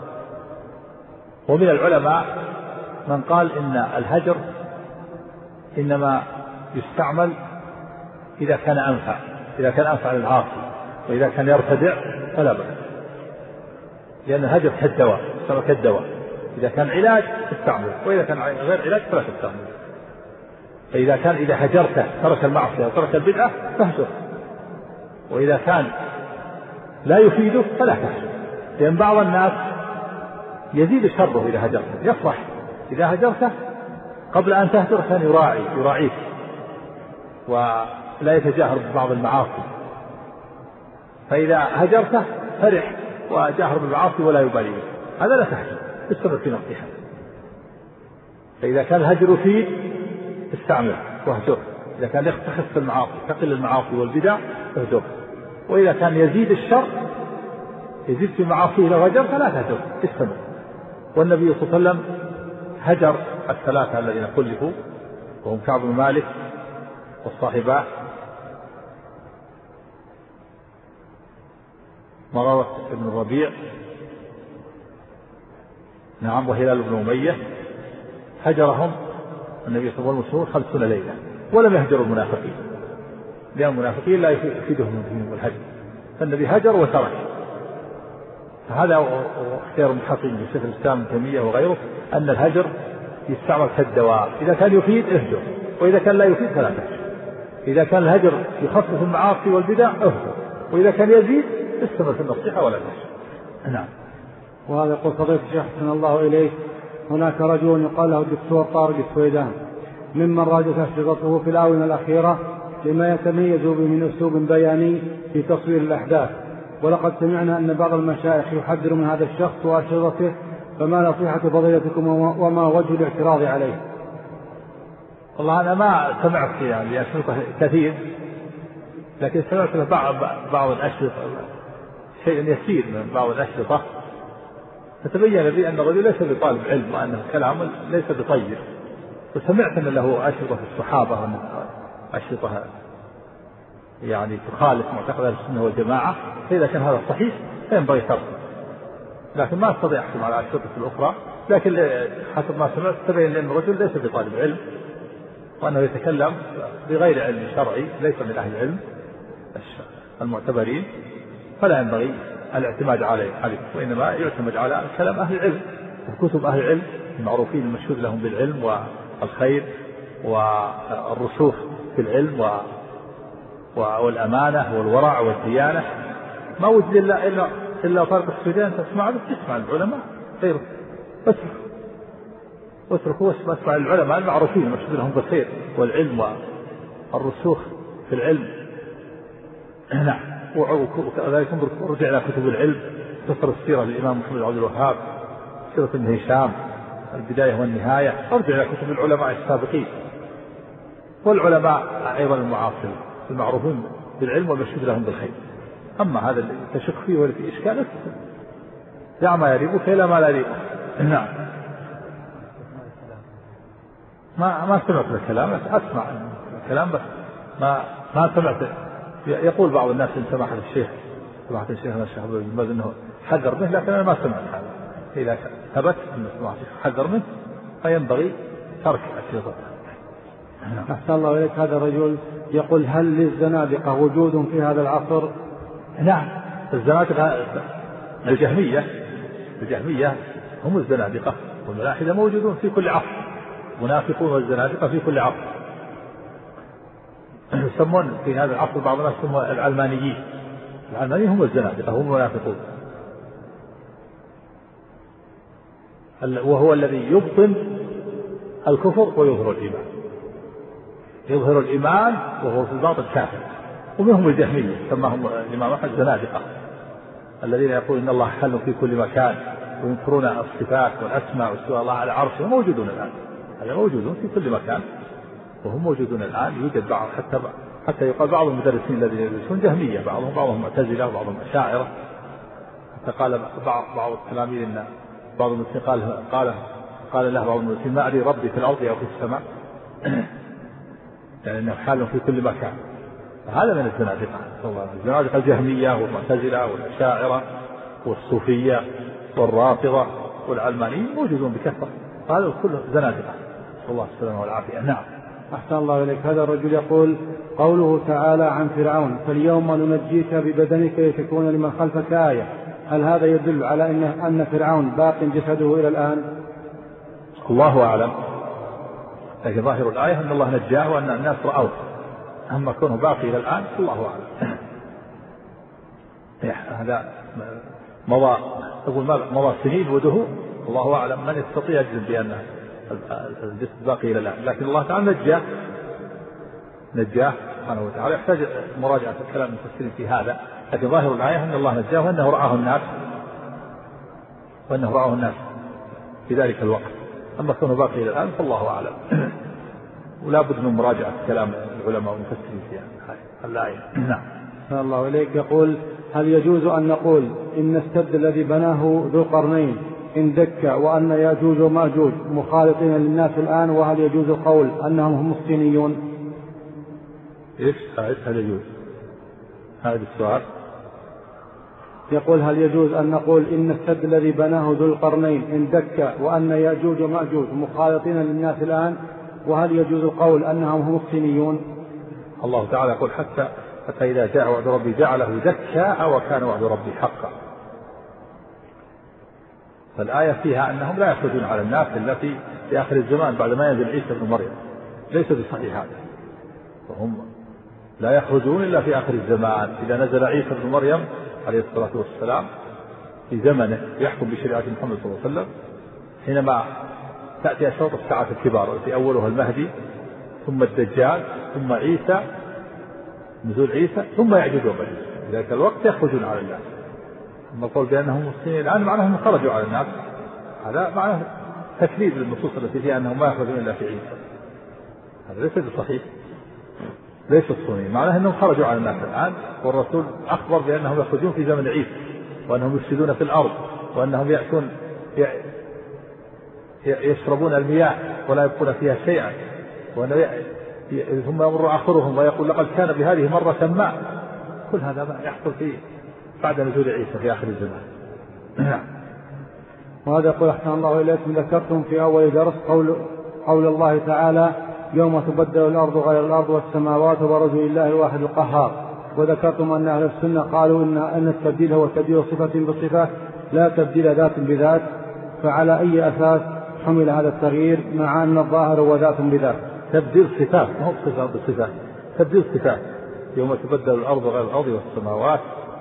ومن العلماء من قال إن الهجر إنما يستعمل إذا كان أنفع، إذا كان أنفع للعاصي، وإذا كان يرتدع فلا بأس، لأن الهجر كالدواء، سواء كالدواء، إذا كان علاج تستعمل، وإذا كان غير علاج فلا تستعمل. فإذا كان إذا هجرته ترك المعصية وترك البدعة فاهجر، وإذا كان لا يفيده فلا تهجر، لأن بعض الناس يزيد شره إذا هجرته، يفرح إذا هجرته قبل أن تهجر كان يراعي يراعيك ولا يتجاهر ببعض المعاصي، فإذا هجرته فرح وجاهر بالمعاصي ولا يبالي، هذا لا تهجر، استمر في نصيحة. فإذا كان الهجر يفيد استعمل واهجر، إذا كان يختص في المعاصي تقل المعاصي والبدع اهجر، وإذا كان يزيد الشر يزيد في معاصيه لو هجر فلا تهجر، استمر. والنبي صلى الله عليه وسلم هجر الثلاثة الذين خلفوا، وهم كعب بن مالك والصاحباه مرارة بن الربيع نعم وهلال بن أمية، هجرهم النبي صلى الله عليه وسلم خمسون ليلة، ولم يهجروا المنافقين، لأن المنافقين لا يفيدهم فيهم الهجر، فالنبي هجر وترك. فهذا اختيار محقق لشيخ الإسلام ابن تيمية وغيره، أن الهجر يستعمل كالدواء، إذا كان يفيد اهجر، وإذا كان لا يفيد فلا تهجر. إذا كان الهجر يخفف المعاصي والبدع اهجر، وإذا كان يزيد استمر في النصيحة ولا تهجر. نعم. وهذا يقول: فضيلة الشيخ أحسن الله إليك، هناك رجل يقال له الدكتور طارق السويدان، ممن راجت أشرطته في الآونة الأخيرة لما يتميز به من أسلوب بياني في تصوير الأحداث، ولقد سمعنا أن بعض المشايخ يحذر من هذا الشخص وأشرطته، فما نصيحة فضيلتكم وما وجه الاعتراض عليه؟ والله أنا ما سمعت يعني أشرطة كثير، لكن سمعت بعض بعض الأشرطة شيء يسير من بعض الأشرطة، فتبين لي أن الرجل ليس بطالب علم، وأن الكلام ليس بطيب. وسمعت أن له أشرطة في الصحابة، أشرطة يعني تخالف معتقد السنة والجماعة، فإذا كان هذا صحيح فينبغي تركه، لكن ما أستطيع أحكم على أشرطة الأخرى. لكن حسب ما سمعت تبين لي أن الرجل ليس بطالب علم، وأنه يتكلم بغير علم شرعي، ليس من أهل العلم المعتبرين، فلا ينبغي الاعتماد عليه، وإنما يعتمد على كلام أهل العلم وكتب أهل العلم المعروفين المشهود لهم بالعلم والخير والرسوخ في العلم والأمانة والورع والديانة. ما وجد إلا إلا إلا طارق السويدان تسمع له، تسمع العلماء غيره، اترك اتركوا واسمع العلماء المعروفين المشهود لهم بالخير والعلم والرسوخ في العلم. نعم. وكذلك رجع إلى كتب العلم، تفسر السيرة للإمام محمد بن عبد الوهاب، سيرة ابن هشام، البداية والنهاية، ارجع إلى كتب العلماء السابقين والعلماء أيضا المعاصرين المعروفين بالعلم والمشهود لهم بالخير. أما هذا اللي تشك فيه ولا في إشكال دع ما يريبك إلى ما لا يريبك. نعم. ما ما سمعت الكلام، أسمع الكلام بس ما ما سمعت. يقول بعض الناس إن سماحة الشيخ سماحة الشيخ الشيخ بن باز إنه حذر منه، لكن أنا ما سمعت هذا. إذا ثبت أن سماحة الشيخ حذر منه فينبغي ترك الشيطان. أحسن الله إليك. هذا الرجل يقول: هل للزنادقة وجود في هذا العصر؟ نعم، الزنادقة الجهمية الجهمية هم الزنادقة، والملاحدة موجودون في كل عصر، منافقون والزنادقة في كل عصر. يسمون في هذا العصر بعض الناس يسمون العلمانيين، العلمانيين هم الزنادقة هم المنافقون، وهو الذي يبطن الكفر ويظهر الإيمان، يظهر الإيمان وهو في الباطن كافر. ومنهم الجهمية سماهم الإمام أحمد زنادقة، الذين يقولون إن الله حل في كل مكان وينكرون الصفات والأسماء واستواء الله على عرشه، موجودون الآن، هذا موجودون في كل مكان وهم موجودون الآن. يوجد بعض حتى حتى يقال بعض المدرسين الذين يدرسون جهمية، بعضهم بعضهم معتزلة وبعضهم أشاعرة. حتى قال بعض بعض التلاميذ إن بعض المدرسين قال قال قال له بعض المدرسين ما أدري ربي في الأرض أو في السماء، يعني أنه حال في كل مكان. هذا من الزنادقة، الزنادقة الجهمية والمعتزلة والأشاعرة والصوفية والرافضة والعلمانيين موجودون بكثرة، هذا كله زنادقة، نسأل الله السلامة والعافية. نعم. أحسن الله إليك. هذا الرجل يقول قوله تعالى عن فرعون فاليوم ننجيك ببدنك لتكون لمن خلفك آية، هل هذا يدل على أن أن فرعون باق جسده إلى الآن؟ الله أعلم، لكن ظاهر الآية أن الله نجاه وأن الناس رأوه، أما كونه باقي إلى الآن الله أعلم. هذا مضى أقول مضى سنين ودهور، الله أعلم، من يستطيع يجزم بأن الجسد باقي إلى الآن، لكن الله تعالى نجاه نجاه سبحانه وتعالى. يحتاج مراجعة الكلام المفسرين في هذا، لكن ظاهر الآية أن الله نجاه وأنه رآه الناس وأنه رآه الناس في ذلك الوقت، أما كونه باقي إلى الآن فالله أعلم. ولا بد من مراجعة كلام العلماء والمفسرين في الآية. نعم. صلى الله إليك. يقول هل يجوز أن نقول إن السد الذي بناه ذو القرنين إن دك وأن يأجوج ومأجوج مخالطين للناس الآن، وهل يجوز القول أنهم هم الصينيون؟ إيش هل يجوز هذا السؤال؟ يقول هل يجوز أن نقول إن السد الذي بناه ذو القرنين إن دك وأن يأجوج ومأجوج مخالطين للناس الآن، وهل يجوز القول أنهم هم الصينيون؟ الله تعالى يقول حتى حتى إذا جاء وعد ربي جعله دكا وكان وعد ربي حقا. فالآية فيها أنهم لا يخرجون على الناس إلا في في آخر الزمان بعد ما ينزل عيسى بن مريم، ليس بصحيح هذا، وهم لا يخرجون إلا في آخر الزمان إذا نزل عيسى بن مريم عليه الصلاة والسلام في زمنه يحكم بشريعة محمد صلى الله عليه وسلم، حينما تأتي أشراط الساعة الكبار التي أولها المهدي ثم الدجال ثم عيسى، نزول عيسى ثم يعجوج ومأجوج، في ذلك الوقت يخرجون على الناس. أما القول بأنهم مسلمين الآن معناه أنهم خرجوا على الناس، هذا معناه تكذيب للنصوص التي فيها أنهم ما يخرجون إلا في عيسى، هذا ليس بصحيح، ليس الصينيين، معناه أنهم خرجوا على الناس الآن، والرسول أخبر بأنهم يخرجون في زمن عيسى وأنهم يفسدون في الأرض وأنهم يأتون يشربون المياه ولا يبقون فيها شيئا، ثم يمر آخرهم ويقول لقد كان بهذه مرة ما. كل هذا ما يحصل فيه بعد نزول عيسى في آخر الزمان. وهذا يقول أحسن الله إليكم ذكرتم في أول درس قول, قول الله تعالى يوم تبدل الأرض غير الأرض والسماوات وبرزوا لله الواحد القهار، وذكرتم أن أهل السنة قالوا إن, أن التبديل هو تبديل صفة بصفة لا تبديل ذات بذات، فعلى أي أساس حمل هذا التغيير مع أن الظاهر هو ذات بذات؟ تبديل صفات، ما هو صفة بصفة، تبديل صفات. يوم تبدل الأرض غير الأرض والسماوات،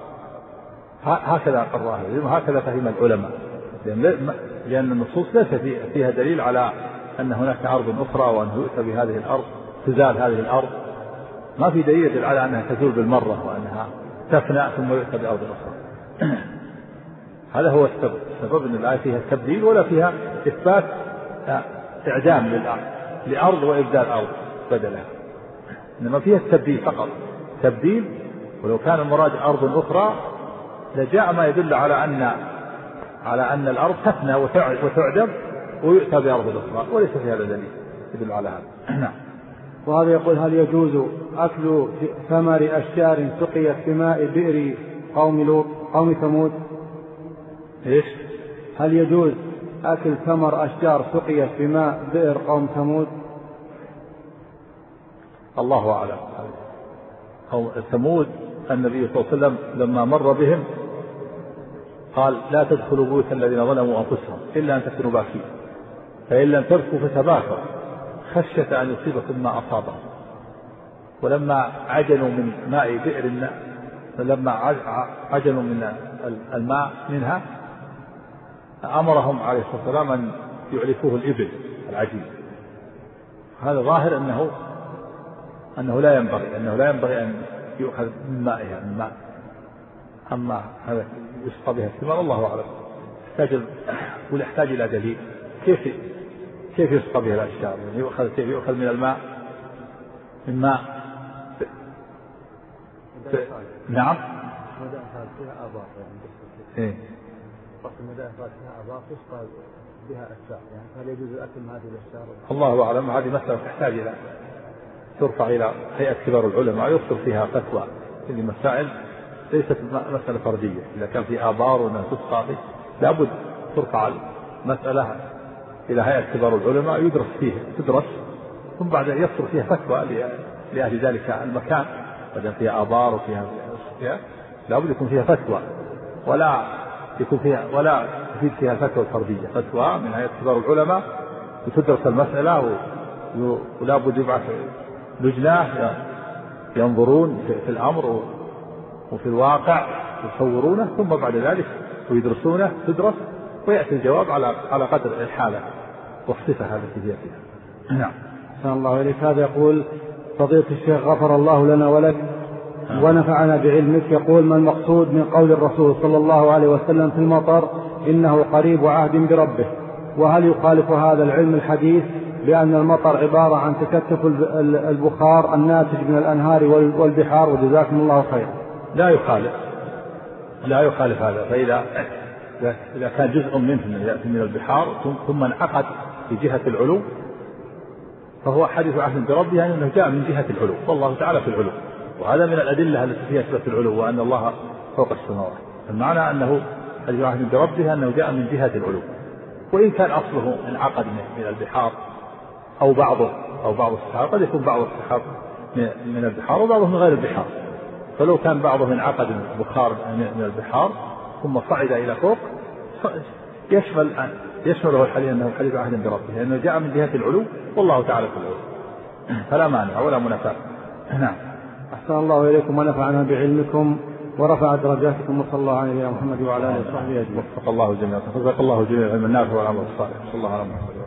هكذا قررها، هكذا فهم العلماء، لأن النصوص ليس فيها دليل على أن هناك أرض أخرى وأن يؤتى بهذه الأرض تزال هذه الأرض، ما في دليل يدل على أنها تزول بالمرة وأنها تفنى ثم يؤتى بأرض أخرى. هذا هو السبب، السبب أن الآية فيها تبديل ولا فيها إثبات إعدام لأرض وإبدال أرض بدلها، إنما فيها التبديل فقط، تبديل. ولو كان المراد أرض أخرى لجاء ما يدل على أن على أن الأرض تفنى وتعدم ويؤتى بأرض أخرى، وليس في هذا دليل يدل على هذا. وهذا يقول هل يجوز أكل ثمر أشجار سقيت بماء بئر قوم لوط قوم ثمود؟ إيش؟ هل يجوز أكل ثمر أشجار سقيت بماء بئر قوم ثمود؟ الله أعلم. قوم ثمود النبي صلى الله عليه وسلم لما مر بهم قال لا تدخلوا بيوت الذين ظلموا أنفسهم إلا أن تكونوا باكين فإن لم تبكوا فتباكوا خشية أن يصيبكم ما أصابهم. ولما عجنوا من ماء بئر لما عجنوا من الماء منها أمرهم عليه الصلاة والسلام أن يعلفوه الإبل العجين. هذا ظاهر أنه أنه لا ينبغي أنه لا ينبغي أن يؤخذ من مائها من ماء. أما هذا يسقى بها الثمار الله أعلم يحتاج ويحتاج إلى دليل كيف كيف يسقى بها الأشجار يعني يؤخذ كيف يؤخذ من الماء من ماء ف... ف... نعم فيها آبار يعني إيه المدائن فيها آبار تسقى بها أشجار يعني هل يجوز الأكل من هذه الأشجار؟ الله أعلم. هذه مسألة تحتاج إلى ترفع إلى هيئة كبار العلماء يصدر فيها فتوى. هذه مسائل ليست مسألة فردية. إذا كان في آبار وأنها تسقى لابد ترفع المسألة إلى هيئة كبار العلماء يدرس فيها تدرس ثم بعد يصدر فيها فتوى لأهل ذلك المكان. بدل فيها آبار وفيها فيها لابد يكون فيها فتوى ولا يكون فيها ولا تفيد فيها الفتوى الفردية. فتوى من هيئة كبار العلماء وتدرس المسألة ولا بد يبعث لجنة ينظرون في الأمر وفي الواقع يصورونه ثم بعد ذلك ويدرسونه تدرس ويأتي الجواب على على قدر الحالة والصفة التي هي فيها. نعم. أحسن الله إليك. هذا يقول فضيلة الشيخ غفر الله لنا ولك ونفعنا بعلمك. يقول ما المقصود من قول الرسول صلى الله عليه وسلم في المطر إنه قريب عهد بربه؟ وهل يخالف هذا العلم الحديث بأن المطر عبارة عن تكتف البخار الناتج من الأنهار والبحار؟ وجزاكم الله خيرا. لا يخالف لا يخالف هذا. فإذا إذا كان جزء منه يأتي من البحار ثم انعقد في جهة العلو فهو حديث عهد بربه يعني أنه جاء من جهة العلو والله تعالى في العلو. وهذا من الأدلة التي فيها إثبات العلو وأن الله فوق السماوات. المعنى أنه حديث عهد بربه أنه جاء من جهة العلو. وإن كان أصله انعقد من البحار أو بعضه أو بعض السحاب قد يكون بعض السحاب من البحار وبعضه من غير البحار. فلو كان بعضه انعقد بخار من البحار ثم صعد إلى فوق يشمل يشمله الحديث أنه حديث عهد بربه لأنه جاء من جهة العلو والله تعالى في العلو فلا مانع ولا منافاة. نعم. أحسن الله إليكم ونفعنا بعلمكم ورفع درجاتكم وصلى الله عليه وسلم محمد وعلى آله وصحبه أجمعين. وفق الله جميعا وفق الله جميعا العلم النافع والعمل الصالح. صلى الله عليه وسلم.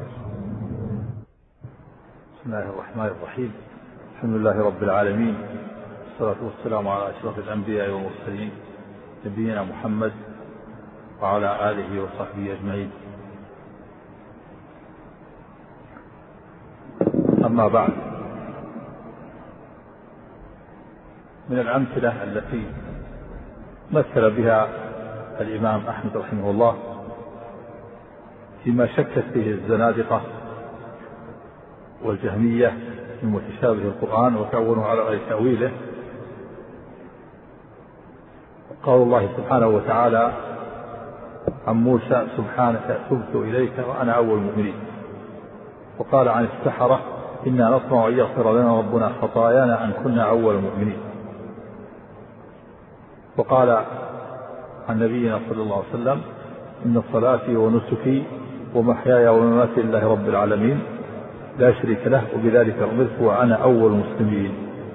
بسم الله الرحمن الرحيم. الحمد لله رب العالمين والصلاة والسلام على أشرف الأنبياء والمرسلين نبينا محمد وعلى آله وصحبه أجمعين. أما بعد من الأمثلة التي مثل بها الإمام أحمد رحمه الله فيما شكت فيه الزنادقة والجهمية من متشابه القرآن وتعونوا على غير تأويله قال الله سبحانه وتعالى عن موسى سبحانك تبت إليك وأنا أول المؤمنين. وقال عن السحرة إنا نطمع أن يغفر لنا ربنا خطايانا أن كنا أول المؤمنين. وقال عن نبينا صلى الله عليه وسلم إن صلاتي ونسكي ومحياي ومماتي لله رب العالمين لا شريك له وبذلك أمرت وأنا أول المسلمين.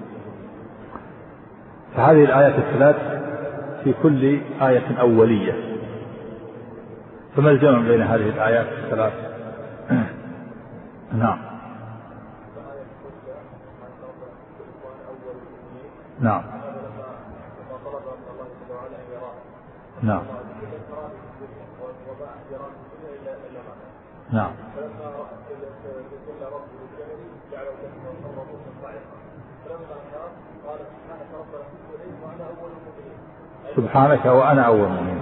فهذه الآيات الثلاث في كل آية أولية. فما الجمع بين هذه الآيات الثلاث؟ نعم نعم نعم نعم سبحانك وأنا أول المؤمنين.